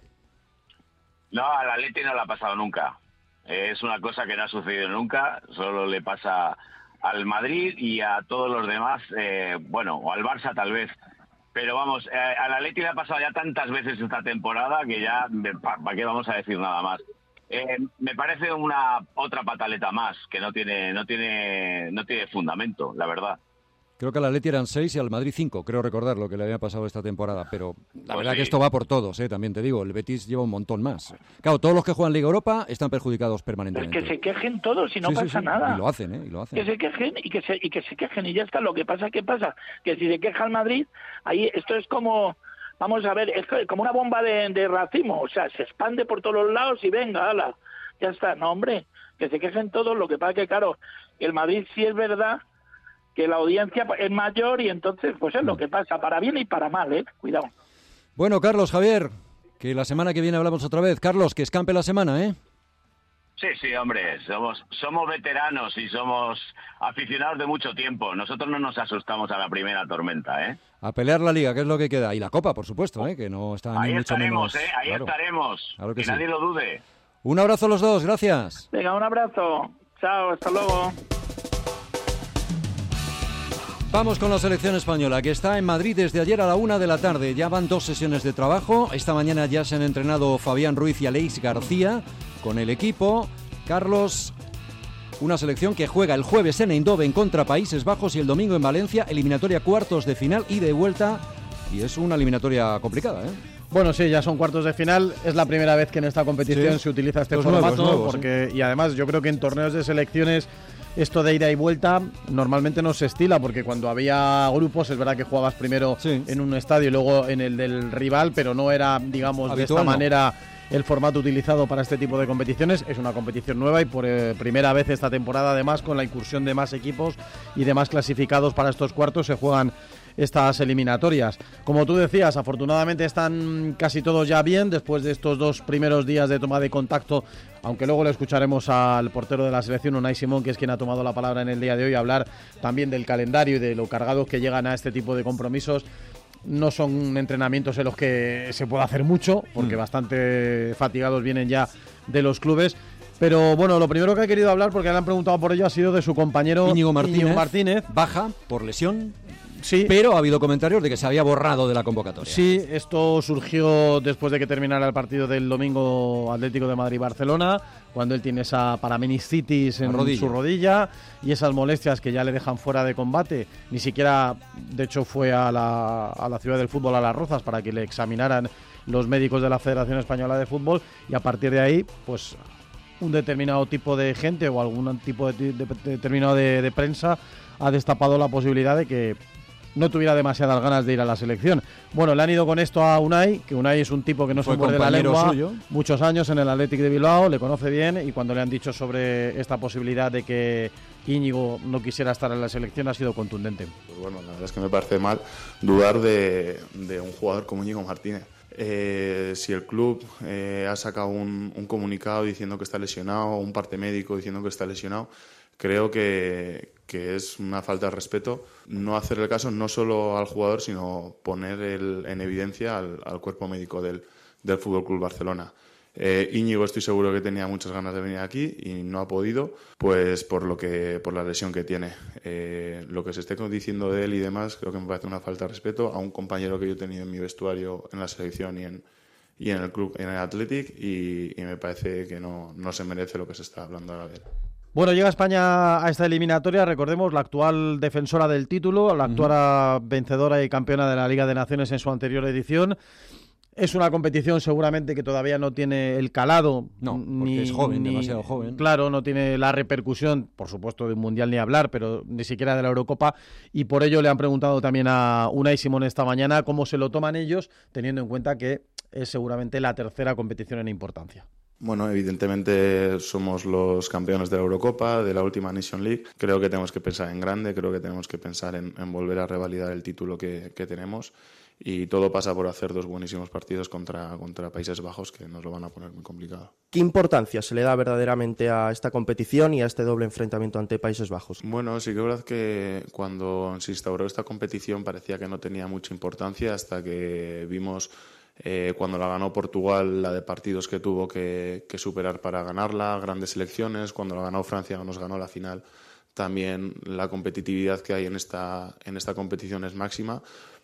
No, al Atleti no le ha pasado nunca. Es una cosa que no ha sucedido nunca, solo le pasa al Madrid y a todos los demás, eh, bueno, o al Barça tal vez. Pero vamos, eh, al Atleti le ha pasado ya tantas veces esta temporada que ya, ¿para pa qué vamos a decir nada más? Eh, me parece una otra pataleta más que no tiene no tiene no tiene fundamento, la verdad. Creo que al Atleti eran seis y al Madrid cinco, creo recordar lo que le había pasado esta temporada, pero la pues verdad sí. que esto va por todos, ¿eh? También te digo, el Betis lleva un montón más. Claro, todos los que juegan Liga Europa están perjudicados permanentemente. Es que se quejen todos y no sí, sí, pasa sí. nada. Y lo hacen, ¿eh? Y lo hacen. Que se quejen y que se y que se quejen y ya está. Lo que pasa, ¿qué pasa? Que si se queja el Madrid, ahí esto es como, vamos a ver, es como una bomba de, de racimo, o sea, se expande por todos los lados y venga, ala, ya está. No, hombre, que se quejen todos. Lo que pasa que, claro, el Madrid sí es verdad que la audiencia es mayor y entonces pues es lo que pasa, para bien y para mal, ¿eh? Cuidado. Bueno, Carlos, Javier, que la semana que viene hablamos otra vez. Carlos, que escampe la semana, ¿eh? Sí, sí, hombre, somos somos veteranos y somos aficionados de mucho tiempo. Nosotros no nos asustamos a la primera tormenta, ¿eh? A pelear la Liga, que es lo que queda. Y la Copa, por supuesto, ¿eh? Que no está ahí ni mucho estaremos, menos... ¿eh? Ahí claro. estaremos, Claro que que sí. nadie lo dude. Un abrazo a los dos, gracias. Venga, un abrazo. Chao, hasta luego. Vamos con la selección española, que está en Madrid desde ayer a la una de la tarde. Ya van dos sesiones de trabajo. Esta mañana ya se han entrenado Fabián Ruiz y Aleix García con el equipo. Carlos, una selección que juega el jueves en Eindhoven contra Países Bajos y el domingo en Valencia, eliminatoria cuartos de final y de vuelta. Y es una eliminatoria complicada, ¿eh? Bueno, sí, ya son cuartos de final. Es la primera vez que en esta competición Sí. se utiliza este Los formato. nuevos, nuevos, porque Y además yo creo que en torneos de selecciones esto de ida y vuelta normalmente no se estila, porque cuando había grupos es verdad que jugabas primero sí. en un estadio y luego en el del rival, pero no era, digamos, Habitual, de esta no. manera el formato utilizado para este tipo de competiciones. Es una competición nueva y por eh, primera vez esta temporada, además, con la incursión de más equipos y de más clasificados para estos cuartos, se juegan estas eliminatorias. Como tú decías, afortunadamente están casi todos ya bien después de estos dos primeros días de toma de contacto, aunque luego le escucharemos al portero de la selección, Unai Simón, que es quien ha tomado la palabra en el día de hoy, hablar también del calendario y de lo cargados que llegan a este tipo de compromisos. No son entrenamientos en los que se pueda hacer mucho, porque mm. bastante fatigados vienen ya de los clubes. Pero bueno, lo primero que he querido hablar, porque le han preguntado por ello, ha sido de su compañero Íñigo Martínez, Íñigo Martínez. Baja por lesión. Sí. Pero ha habido comentarios de que se había borrado de la convocatoria. Sí, esto surgió después de que terminara el partido del domingo Atlético de Madrid-Barcelona, cuando él tiene esa paramenistitis en rodilla. su rodilla y esas molestias que ya le dejan fuera de combate. Ni siquiera, de hecho, fue a la, a la ciudad del fútbol, a Las Rozas, para que le examinaran los médicos de la Federación Española de Fútbol, y a partir de ahí, pues un determinado tipo de gente o algún tipo de, de, de determinado de, de prensa ha destapado la posibilidad de que no tuviera demasiadas ganas de ir a la selección. Bueno, le han ido con esto a Unai, que Unai es un tipo que no se muerde la lengua, suyo. muchos años en el Athletic de Bilbao, le conoce bien, y cuando le han dicho sobre esta posibilidad de que Íñigo no quisiera estar en la selección ha sido contundente. Pues bueno, la verdad es que me parece mal dudar de, de un jugador como Íñigo Martínez. Eh, si el club eh, ha sacado un, un comunicado diciendo que está lesionado, un parte médico diciendo que está lesionado, creo que, que es una falta de respeto no hacerle caso no solo al jugador, sino poner el, en evidencia al, al cuerpo médico del, del F C Barcelona. Eh, Íñigo estoy seguro que tenía muchas ganas de venir aquí y no ha podido, pues por lo que por la lesión que tiene. Eh, lo que se esté diciendo de él y demás creo que me parece una falta de respeto a un compañero que yo he tenido en mi vestuario en la selección y en, y en el club, en el Athletic, y, y me parece que no, no se merece lo que se está hablando ahora de él. Bueno, llega España a esta eliminatoria, recordemos, la actual defensora del título, la actual uh-huh. vencedora y campeona de la Liga de Naciones en su anterior edición. Es una competición seguramente que todavía no tiene el calado. No, porque ni, es joven, ni, demasiado joven. Claro, no tiene la repercusión, por supuesto, de un Mundial ni hablar, pero ni siquiera de la Eurocopa. Y por ello le han preguntado también a Unai Simón esta mañana cómo se lo toman ellos, teniendo en cuenta que es seguramente la tercera competición en importancia. Bueno, evidentemente somos los campeones de la Eurocopa, de la última Nation League. Creo que tenemos que pensar en grande, creo que tenemos que pensar en, en volver a revalidar el título que, que tenemos. Y todo pasa por hacer dos buenísimos partidos contra, contra Países Bajos, que nos lo van a poner muy complicado. ¿Qué importancia se le da verdaderamente a esta competición y a este doble enfrentamiento ante Países Bajos? Bueno, sí que es verdad que cuando se instauró esta competición parecía que no tenía mucha importancia, hasta que vimos eh, cuando la ganó Portugal la de partidos que tuvo que, que superar para ganarla, grandes selecciones, cuando la ganó Francia nos ganó la final, también la competitividad que hay en esta, en esta competición es máxima.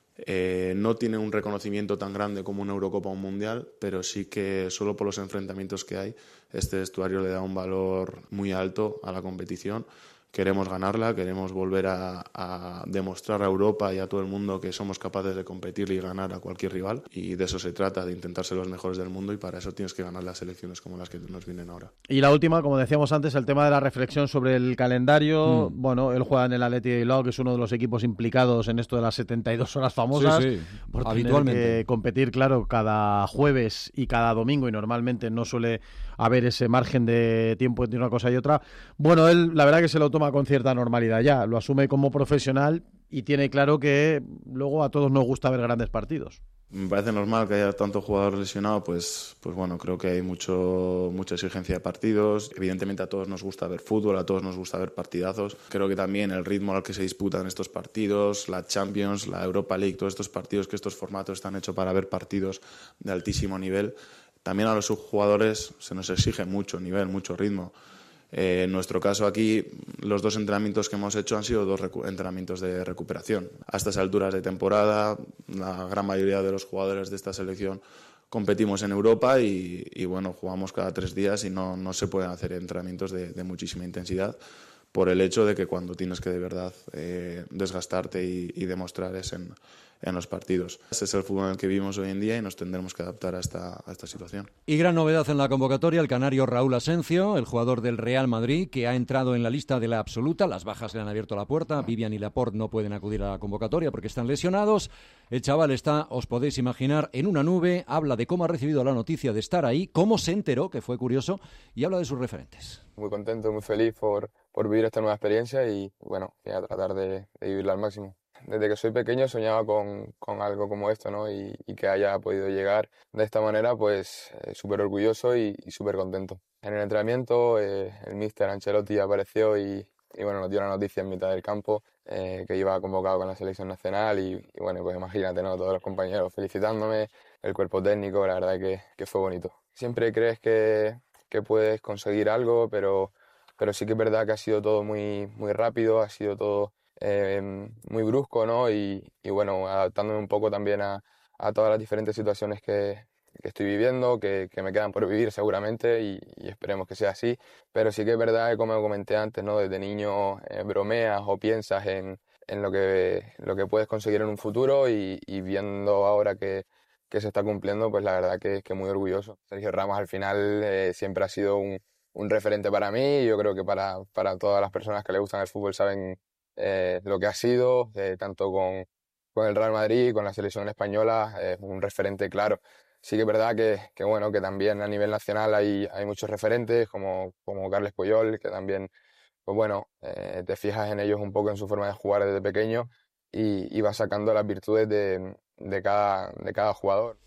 Eh, no tiene un reconocimiento tan grande como una Eurocopa o un Mundial, pero sí que solo por los enfrentamientos que hay, este vestuario le da un valor muy alto a la competición. Queremos ganarla, queremos volver a, a demostrar a Europa y a todo el mundo que somos capaces de competir y ganar a cualquier rival, y de eso se trata, de intentar ser los mejores del mundo, y para eso tienes que ganar las selecciones como las que nos vienen ahora. Y la última, como decíamos antes, el tema de la reflexión sobre el calendario. Mm. Bueno, él juega en el Athletic de Bilbao, que es uno de los equipos implicados en esto de las setenta y dos horas famosas. Sí, sí, por habitualmente. Tener que competir, claro, cada jueves y cada domingo, y normalmente no suele haber ese margen de tiempo entre una cosa y otra. Bueno, él la verdad que se lo toma con cierta normalidad ya, lo asume como profesional y tiene claro que luego a todos nos gusta ver grandes partidos. Me parece normal que haya tanto jugador lesionado, pues, pues bueno, creo que hay mucho, mucha exigencia de partidos. Evidentemente a todos nos gusta ver fútbol, a todos nos gusta ver partidazos. Creo que también el ritmo al que se disputan estos partidos, la Champions, la Europa League, todos estos partidos, que estos formatos están hechos para ver partidos de altísimo nivel. También a los subjugadores se nos exige mucho nivel, mucho ritmo. Eh, en nuestro caso aquí, los dos entrenamientos que hemos hecho han sido dos recu- entrenamientos de recuperación. A estas alturas de temporada, la gran mayoría de los jugadores de esta selección competimos en Europa y, y bueno, jugamos cada tres días y no, no se pueden hacer entrenamientos de, de muchísima intensidad, por el hecho de que cuando tienes que de verdad eh, desgastarte y, y demostrar es en, en los partidos. Ese es el fútbol en el que vivimos hoy en día y nos tendremos que adaptar a esta, a esta situación. Y gran novedad en la convocatoria, el canario Raúl Asencio, el jugador del Real Madrid, que ha entrado en la lista de la absoluta. Las bajas le han abierto la puerta. Vivian y Laporte no pueden acudir a la convocatoria porque están lesionados. El chaval está, os podéis imaginar, en una nube. Habla de cómo ha recibido la noticia de estar ahí, cómo se enteró, que fue curioso, y habla de sus referentes. Muy contento, muy feliz por, por vivir esta nueva experiencia y, bueno, y a tratar de, de vivirla al máximo. Desde que soy pequeño soñaba con, con algo como esto, ¿no? Y, y que haya podido llegar de esta manera, pues eh, súper orgulloso y, y súper contento. En el entrenamiento eh, el míster Ancelotti apareció y, y bueno, nos dio la noticia en mitad del campo eh, que iba convocado con la selección nacional y, y bueno, pues imagínate, ¿no? Todos los compañeros felicitándome, el cuerpo técnico, la verdad que, que fue bonito. Siempre crees que, que puedes conseguir algo, pero, pero sí que es verdad que ha sido todo muy, muy rápido, ha sido todo Eh, muy brusco, ¿no? Y, y bueno, adaptándome un poco también a, a todas las diferentes situaciones que, que estoy viviendo, que, que me quedan por vivir seguramente y, y esperemos que sea así, pero sí que es verdad, como comenté antes, ¿no? Desde niño eh, bromeas o piensas en, en lo que, lo que puedes conseguir en un futuro y, y viendo ahora que, que se está cumpliendo, pues la verdad que, que muy orgulloso. Sergio Ramos al final eh, siempre ha sido un, un referente para mí y yo creo que para, para todas las personas que le gustan el fútbol saben Eh, lo que ha sido, eh, tanto con, con el Real Madrid, con la selección española, es eh, un referente claro. Sí que es verdad que, que, bueno, que también a nivel nacional hay, hay muchos referentes, como, como Carles Puyol, que también, pues bueno, eh, te fijas en ellos un poco en su forma de jugar desde pequeño y, y vas sacando las virtudes de, de, cada, de cada jugador.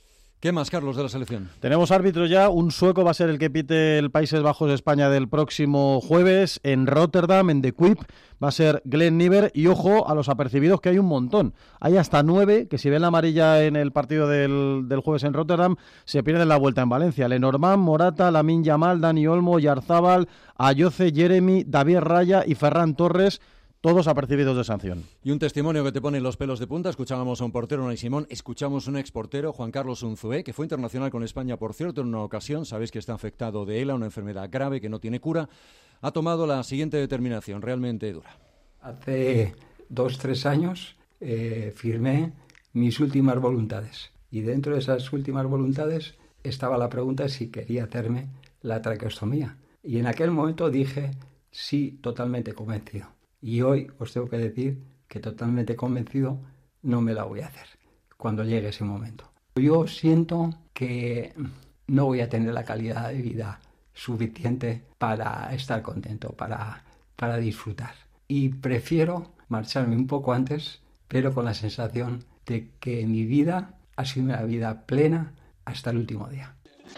¿Qué más, Carlos, de la selección? Tenemos árbitro ya, un sueco va a ser el que pite el Países Bajos-España del próximo jueves en Rotterdam, en De Kuip, va a ser Glenn Niever, y ojo a los apercibidos, que hay un montón. Hay hasta nueve que si ven la amarilla en el partido del, del jueves en Rotterdam, se pierden la vuelta en Valencia. Lenormand, Morata, Lamine Yamal, Dani Olmo, Yarzábal, Ayoce, Jeremy, David Raya y Ferran Torres, todos apercibidos de sanción. Y un testimonio que te pone los pelos de punta. Escuchábamos a un portero, Unai Simón, escuchamos a un exportero, Juan Carlos Unzué, que fue internacional con España, por cierto, en una ocasión. Sabéis que está afectado de ELA, una enfermedad grave que no tiene cura. Ha tomado la siguiente determinación, realmente dura. Hace dos, tres años eh, firmé mis últimas voluntades. Y dentro de esas últimas voluntades estaba la pregunta si quería hacerme la traqueostomía. Y en aquel momento dije sí, totalmente convencido. Y hoy os tengo que decir que totalmente convencido no me la voy a hacer cuando llegue ese momento. Yo siento que no voy a tener la calidad de vida suficiente para estar contento, para, para disfrutar. Y prefiero marcharme un poco antes, pero con la sensación de que mi vida ha sido una vida plena hasta el último día.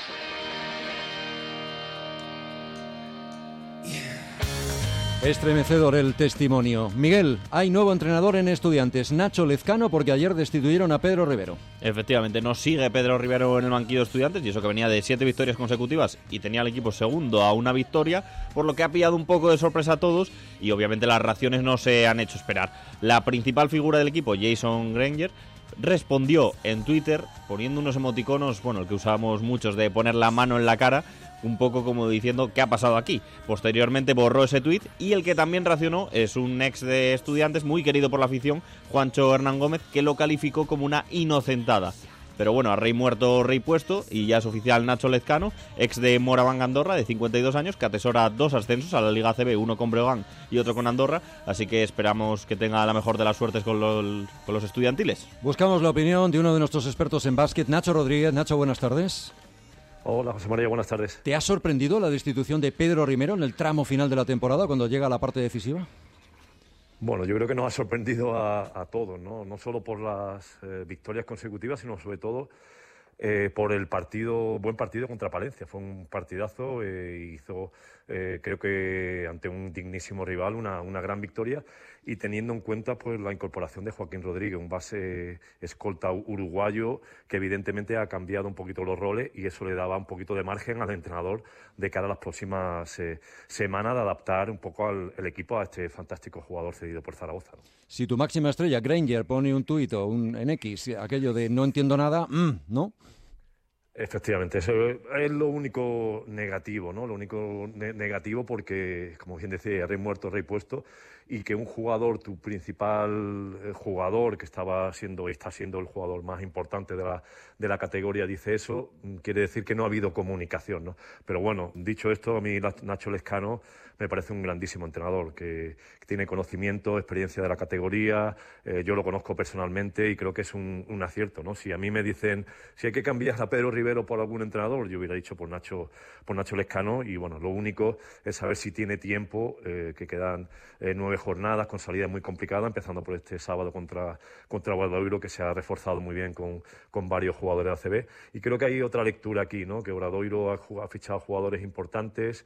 Estremecedor el testimonio. Miguel, hay nuevo entrenador en Estudiantes, Nacho Lezcano, porque ayer destituyeron a Pedro Rivero. Efectivamente, no sigue Pedro Rivero en el banquillo de Estudiantes, y eso que venía de siete victorias consecutivas y tenía al equipo segundo a una victoria, por lo que ha pillado un poco de sorpresa a todos, y obviamente las reacciones no se han hecho esperar. La principal figura del equipo, Jason Granger, respondió en Twitter poniendo unos emoticonos, bueno, el que usábamos muchos, de poner la mano en la cara, un poco como diciendo ¿qué ha pasado aquí? Posteriormente borró ese tuit, y el que también reaccionó es un ex de Estudiantes muy querido por la afición, Juancho Hernán Gómez, que lo calificó como una inocentada. Pero bueno, a rey muerto, rey puesto, y ya es oficial Nacho Lezcano, ex de Moraván Andorra, de cincuenta y dos años, que atesora dos ascensos a la Liga A C B, uno con Breogán y otro con Andorra, así que esperamos que tenga la mejor de las suertes con los, con los estudiantiles. Buscamos la opinión de uno de nuestros expertos en básquet, Nacho Rodríguez. Nacho, buenas tardes. Hola, José María, buenas tardes. ¿Te ha sorprendido la destitución de Pedro Rivero en el tramo final de la temporada, cuando llega la parte decisiva? Bueno, yo creo que nos ha sorprendido a, a todos, ¿no? No solo por las eh, victorias consecutivas, sino sobre todo eh, por el partido, buen partido contra Palencia. Fue un partidazo, eh, hizo, eh, creo que ante un dignísimo rival, una, una gran victoria, y teniendo en cuenta pues la incorporación de Joaquín Rodríguez, un base escolta uruguayo que evidentemente ha cambiado un poquito los roles, y eso le daba un poquito de margen al entrenador de cara a las próximas eh, semanas de adaptar un poco al el equipo a este fantástico jugador cedido por Zaragoza, ¿no? Si tu máxima estrella, Granger, pone un tuit o un en X, aquello de no entiendo nada, mmm, ¿no? Efectivamente, eso es lo único negativo, ¿no? Lo único ne- negativo porque, como bien decía, rey muerto, rey puesto, y que un jugador, tu principal jugador, que estaba siendo, está siendo el jugador más importante de la, de la categoría, dice eso, quiere decir que no ha habido comunicación, ¿no? Pero bueno, dicho esto, a mí Nacho Lezcano me parece un grandísimo entrenador, que, que tiene conocimiento, experiencia de la categoría, eh, yo lo conozco personalmente y creo que es un, un acierto, ¿no? Si a mí me dicen, si hay que cambiar a Pedro Rivero por algún entrenador, yo hubiera dicho por Nacho, por Nacho Lezcano, y bueno, lo único es saber si tiene tiempo, eh, que quedan eh, nueve jornadas con salida muy complicada, empezando por este sábado contra, contra Obradoiro, que se ha reforzado muy bien con, con varios jugadores de A C B, y creo que hay otra lectura aquí, ¿no? Que Obradoiro ha, ha fichado jugadores importantes,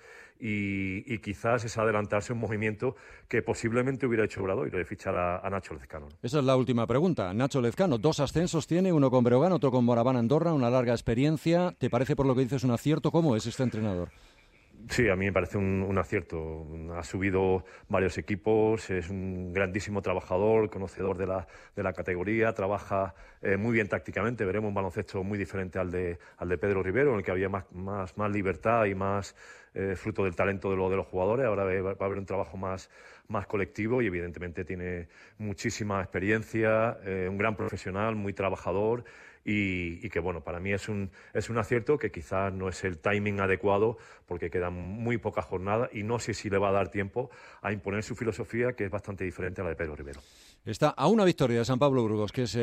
y, y quizás es adelantarse un movimiento que posiblemente hubiera hecho Obradoiro, de fichar a, a Nacho Lezcano, ¿no? Esa es la última pregunta. Nacho Lezcano, dos ascensos tiene, uno con Breogán, otro con Moraván Andorra, una larga experiencia. ¿Te parece, por lo que dices, un acierto? ¿Cómo es este entrenador? Sí, a mí me parece un, un acierto. Ha subido varios equipos, es un grandísimo trabajador, conocedor de la, de la categoría, trabaja eh, muy bien tácticamente. Veremos un baloncesto muy diferente al de, al de Pedro Rivero, en el que había más, más, más libertad y más eh, fruto del talento de, lo, de los jugadores. Ahora va a haber un trabajo más, más colectivo, y evidentemente tiene muchísima experiencia, eh, un gran profesional, muy trabajador. Y, y que bueno, para mí es un, es un acierto, que quizás no es el timing adecuado porque quedan muy pocas jornadas y no sé si le va a dar tiempo a imponer su filosofía, que es bastante diferente a la de Pedro Rivero. Está a una victoria de San Pablo Burgos, que es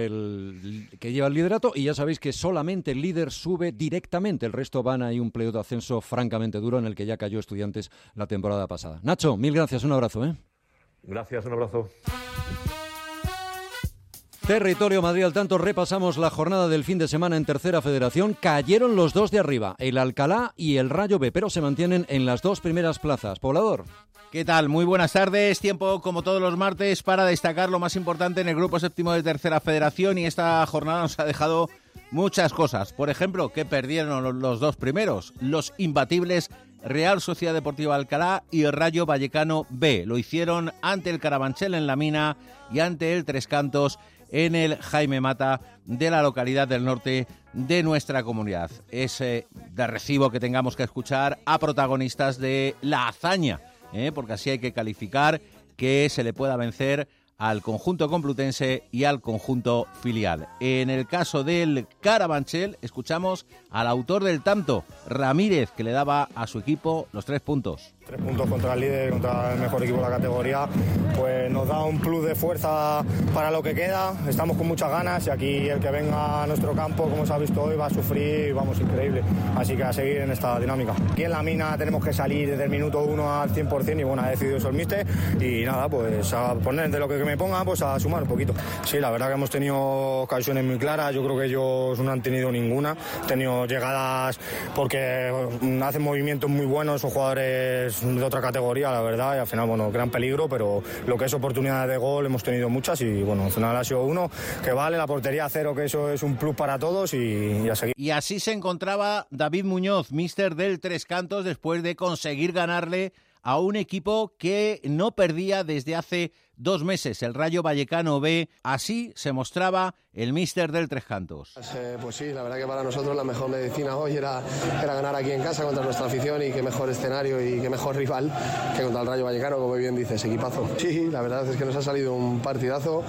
el que lleva el liderato, y ya sabéis que solamente el líder sube directamente, el resto van a ir un playoff de ascenso francamente duro en el que ya cayó Estudiantes la temporada pasada. Nacho, mil gracias, un abrazo, ¿eh? Gracias, un abrazo. Territorio Madrid al tanto, repasamos la jornada del fin de semana en Tercera Federación. Cayeron los dos de arriba, el Alcalá y el Rayo B, pero se mantienen en las dos primeras plazas. Poblador. ¿Qué tal? Muy buenas tardes. Tiempo, como todos los martes, para destacar lo más importante en el grupo séptimo de Tercera Federación, y esta jornada nos ha dejado muchas cosas. Por ejemplo, que perdieron los dos primeros, los imbatibles Real Sociedad Deportiva Alcalá y el Rayo Vallecano B. Lo hicieron ante el Carabanchel en La Mina y ante el Tres Cantos en el Jaime Mata de la localidad del norte de nuestra comunidad. Es eh, de recibo que tengamos que escuchar a protagonistas de la hazaña, ¿eh? porque así hay que calificar que se le pueda vencer al conjunto complutense y al conjunto filial. En el caso del Carabanchel, escuchamos al autor del tanto, Ramírez, que le daba a su equipo los tres puntos. Tres puntos contra el líder, contra el mejor equipo de la categoría, pues nos da un plus de fuerza para lo que queda. Estamos con muchas ganas y aquí el que venga a nuestro campo, como se ha visto hoy, va a sufrir, vamos, increíble. Así que a seguir en esta dinámica. Aquí en La Mina tenemos que salir desde el minuto uno al cien por ciento y bueno, ha decidido eso el míster y nada, pues a poner de lo que me ponga, pues a sumar un poquito. Sí, la verdad que hemos tenido ocasiones muy claras, yo creo que ellos no han tenido ninguna. Han tenido llegadas porque hacen movimientos muy buenos, son jugadores de otra categoría, la verdad, y al final, bueno, gran peligro, pero lo que es oportunidades de gol hemos tenido muchas y, bueno, al final ha sido uno que vale, la portería cero, que eso es un plus para todos y, y a seguir. Y así se encontraba David Muñoz, míster del Tres Cantos, después de conseguir ganarle a un equipo que no perdía desde hace dos meses, el Rayo Vallecano B. Así se mostraba el míster del Tres Cantos. Eh, pues sí, la verdad que para nosotros la mejor medicina hoy era, era ganar aquí en casa contra nuestra afición, y qué mejor escenario y qué mejor rival que contra el Rayo Vallecano, como bien dices, equipazo. Sí, la verdad es que nos ha salido un partidazo.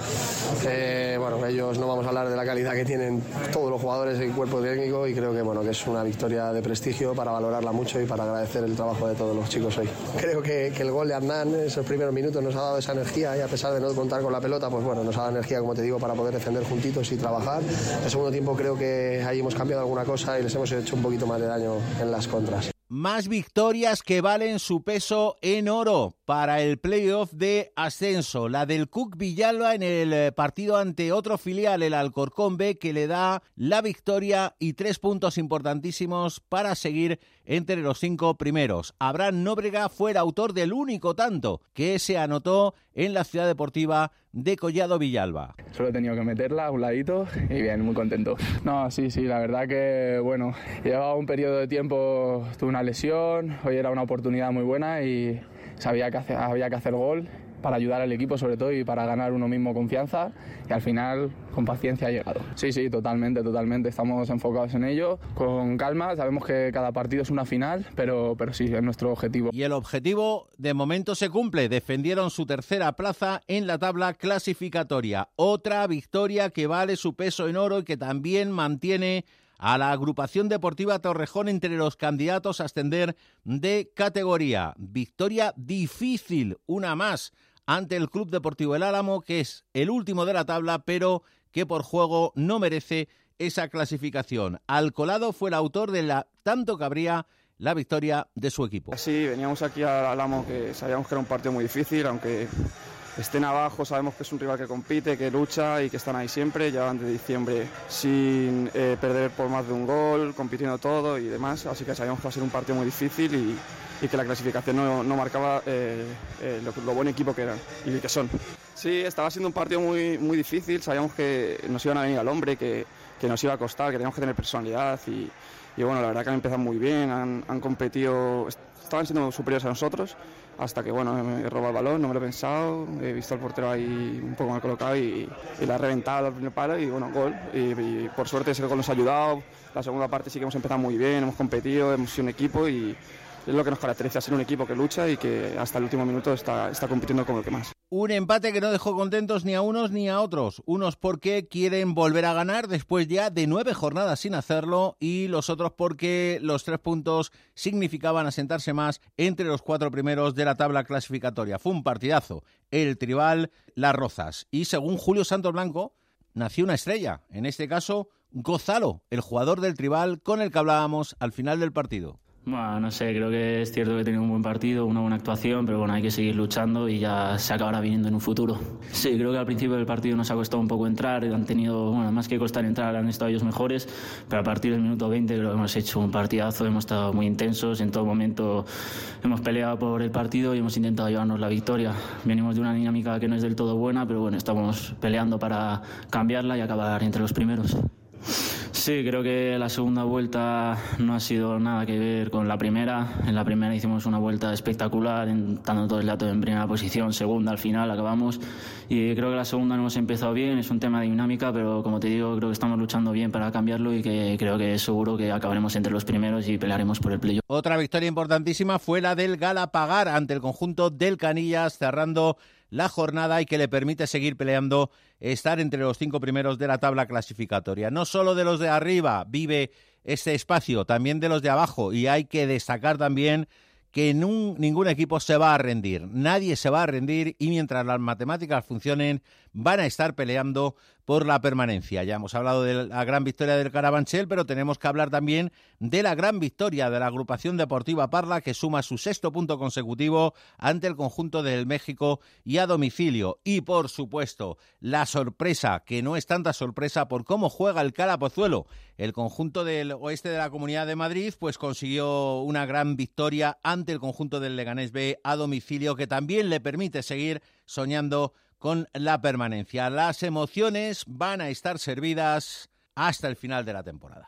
Eh, bueno, ellos no vamos a hablar de la calidad que tienen todos los jugadores y el cuerpo técnico, y creo que, bueno, que es una victoria de prestigio para valorarla mucho y para agradecer el trabajo de todos los chicos hoy. Creo que, que el gol de Hernán en esos primeros minutos nos ha dado esa energía, y a pesar de no contar con la pelota, pues bueno, nos ha dado energía, como te digo, para poder defender juntitos y trabajar. El segundo tiempo creo que ahí hemos cambiado alguna cosa y les hemos hecho un poquito más de daño en las contras. Más victorias que valen su peso en oro para el playoff de ascenso. La del Cook Villalba en el partido ante otro filial, el Alcorcón B, que le da la victoria y tres puntos importantísimos para seguir entre los cinco primeros. Abraham Nóbrega fue el autor del único tanto que se anotó en la Ciudad Deportiva de Collado Villalba. Solo he tenido que meterla a un ladito y bien, muy contento. No, sí, sí, la verdad que, bueno, llevaba un periodo de tiempo, tuve una lesión, hoy era una oportunidad muy buena y sabía que hace, había que hacer gol para ayudar al equipo sobre todo y para ganar uno mismo confianza, y al final con paciencia ha llegado. Sí, sí, totalmente, totalmente, estamos enfocados en ello, con calma, sabemos que cada partido es una final, pero, pero sí, es nuestro objetivo. Y el objetivo de momento se cumple, defendieron su tercera plaza en la tabla clasificatoria, otra victoria que vale su peso en oro y que también mantiene a la agrupación deportiva Torrejón entre los candidatos a ascender de categoría. Victoria difícil, una más, ante el Club Deportivo El Álamo, que es el último de la tabla, pero que por juego no merece esa clasificación. Alcolado fue el autor de la tanto que habría la victoria de su equipo. Sí, veníamos aquí al Álamo, que sabíamos que era un partido muy difícil, aunque estén abajo, sabemos que es un rival que compite, que lucha y que están ahí siempre. Llevan de diciembre sin eh, perder por más de un gol, compitiendo todo y demás, así que sabíamos que va a ser un partido muy difícil y, y que la clasificación no, no marcaba eh, eh, lo, lo buen equipo que eran y que son. Sí, estaba siendo un partido muy, muy difícil, sabíamos que nos iban a venir al hombre, que, que nos iba a costar, que teníamos que tener personalidad y, y bueno, la verdad que han empezado muy bien, han, han competido, estaban siendo superiores a nosotros, hasta que bueno, he robado el balón, no me lo he pensado, he visto al portero ahí un poco mal colocado y, y la ha reventado al primer palo y bueno, gol. Y, y por suerte ese gol nos ha ayudado. La segunda parte sí que hemos empezado muy bien, hemos competido, hemos sido un equipo y es lo que nos caracteriza, ser un equipo que lucha y que hasta el último minuto está, está compitiendo como el que más. Un empate que no dejó contentos ni a unos ni a otros. Unos porque quieren volver a ganar después ya de nueve jornadas sin hacerlo, y los otros porque los tres puntos significaban asentarse más entre los cuatro primeros de la tabla clasificatoria. Fue un partidazo. El Tribal Las Rozas. Y según Julio Santos Blanco, nació una estrella. En este caso, Gonzalo, el jugador del Tribal con el que hablábamos al final del partido. Bueno, no sé, creo que es cierto que he tenido un buen partido, una buena actuación, pero bueno, hay que seguir luchando y ya se acabará viniendo en un futuro. Sí, creo que al principio del partido nos ha costado un poco entrar, han tenido, bueno, más que costar entrar, han estado ellos mejores, pero a partir del minuto veinte creo que hemos hecho un partidazo, hemos estado muy intensos, en todo momento hemos peleado por el partido y hemos intentado llevarnos la victoria. Venimos de una dinámica que no es del todo buena, pero bueno, estamos peleando para cambiarla y acabar entre los primeros. Sí, creo que la segunda vuelta no ha sido nada que ver con la primera. En la primera hicimos una vuelta espectacular, estando todo el dato en primera posición, segunda al final acabamos. Y creo que la segunda no hemos empezado bien, es un tema de dinámica, pero como te digo, creo que estamos luchando bien para cambiarlo y que creo que seguro que acabaremos entre los primeros y pelearemos por el playoff. Otra victoria importantísima fue la del Galapagar ante el conjunto del Canillas, cerrando la jornada y que le permite seguir peleando, estar entre los cinco primeros de la tabla clasificatoria. No solo de los de arriba vive este espacio, también de los de abajo, y hay que destacar también que nun, ningún equipo se va a rendir, nadie se va a rendir y mientras las matemáticas funcionen van a estar peleando por la permanencia. Ya hemos hablado de la gran victoria del Carabanchel, pero tenemos que hablar también de la gran victoria de la agrupación deportiva Parla, que suma su sexto punto consecutivo ante el conjunto del México y a domicilio. Y, por supuesto, la sorpresa, que no es tanta sorpresa por cómo juega el Calapozuelo. El conjunto del oeste de la Comunidad de Madrid pues consiguió una gran victoria ante el conjunto del Leganés B a domicilio, que también le permite seguir soñando con la permanencia. Las emociones van a estar servidas hasta el final de la temporada.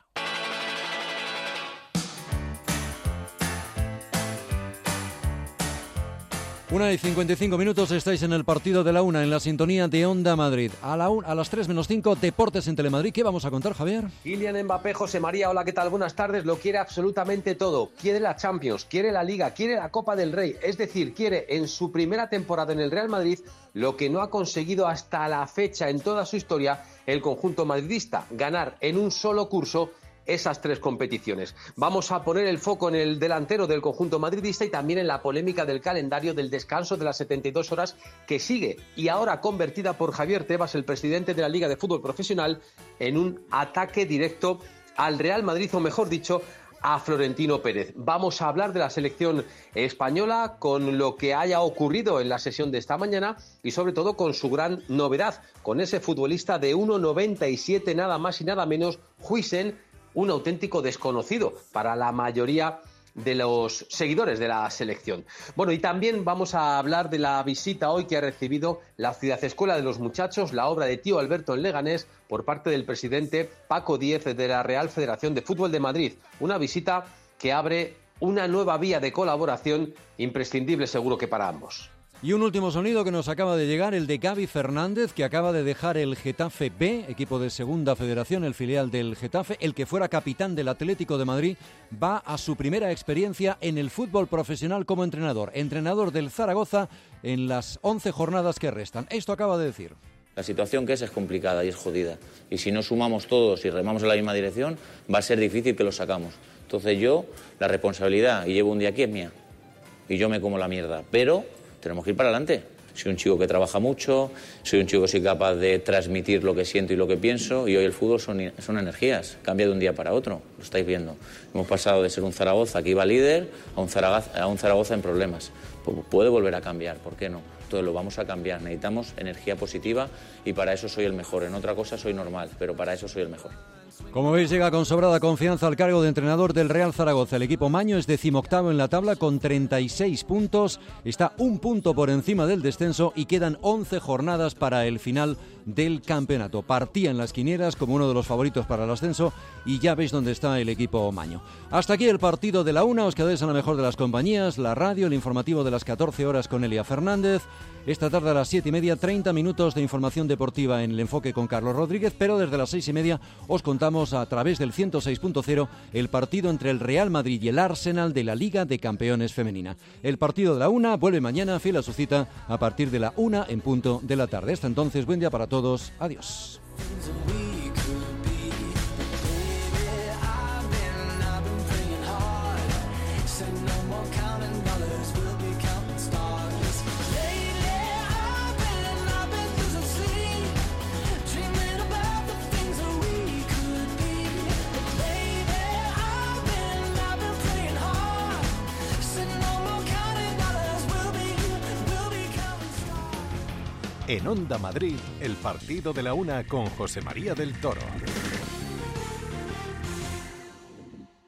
Una y cincuenta y cinco minutos, estáis en el partido de la una, en la sintonía de Onda Madrid. A, la un, a las tres menos cinco, Deportes en Telemadrid. ¿Qué vamos a contar, Javier? Kylian Mbappé, José María, hola, ¿qué tal? Buenas tardes. Lo quiere absolutamente todo. Quiere la Champions, quiere la Liga, quiere la Copa del Rey. Es decir, quiere en su primera temporada en el Real Madrid lo que no ha conseguido hasta la fecha en toda su historia el conjunto madridista: ganar en un solo curso esas tres competiciones. Vamos a poner el foco en el delantero del conjunto madridista y también en la polémica del calendario del descanso de las setenta y dos horas que sigue y ahora convertida por Javier Tebas, el presidente de la Liga de Fútbol Profesional, en un ataque directo al Real Madrid, o mejor dicho, a Florentino Pérez. Vamos a hablar de la selección española con lo que haya ocurrido en la sesión de esta mañana y sobre todo con su gran novedad, con ese futbolista de uno noventa y siete nada más y nada menos, Huijsen, un auténtico desconocido para la mayoría de los seguidores de la selección. Bueno, y también vamos a hablar de la visita hoy que ha recibido la Ciudad Escuela de los Muchachos, la obra de Tío Alberto en Leganés, por parte del presidente Paco Díez de la Real Federación de Fútbol de Madrid. Una visita que abre una nueva vía de colaboración imprescindible seguro que para ambos. Y un último sonido que nos acaba de llegar, el de Gaby Fernández, que acaba de dejar el Getafe B, equipo de Segunda Federación, el filial del Getafe. El que fuera capitán del Atlético de Madrid va a su primera experiencia en el fútbol profesional como entrenador. Entrenador del Zaragoza en las once jornadas que restan. Esto acaba de decir. La situación que es es complicada y es jodida. Y si no sumamos todos y remamos en la misma dirección, va a ser difícil que lo sacamos. Entonces yo, la responsabilidad, y llevo un día aquí, es mía. Y yo me como la mierda. Pero tenemos que ir para adelante. Soy un chico que trabaja mucho, soy un chico que soy capaz de transmitir lo que siento y lo que pienso, y hoy el fútbol son, son energías, cambia de un día para otro, lo estáis viendo. Hemos pasado de ser un Zaragoza que iba líder a un Zaragoza, a un Zaragoza en problemas. Puede volver a cambiar, ¿por qué no? Entonces lo vamos a cambiar, necesitamos energía positiva y para eso soy el mejor. En otra cosa soy normal, pero para eso soy el mejor. Como veis, llega con sobrada confianza al cargo de entrenador del Real Zaragoza. El equipo maño es decimoctavo en la tabla con treinta y seis puntos. Está un punto por encima del descenso y quedan once jornadas para el final del campeonato. Partía en las quinielas como uno de los favoritos para el ascenso y ya veis dónde está el equipo maño. Hasta aquí el partido de la una. Os quedáis en la mejor de las compañías, la radio, el informativo de las catorce horas con Elia Fernández. Esta tarde a las siete y media, treinta minutos de información deportiva en el enfoque con Carlos Rodríguez, pero desde las seis y media os contamos a través del ciento seis punto cero el partido entre el Real Madrid y el Arsenal de la Liga de Campeones Femenina. El partido de la una vuelve mañana, fiel a su cita, a partir de la una en punto de la tarde. Hasta entonces, buen día para todos. Adiós. Hard En Onda Madrid, el partido de la una con José María del Toro.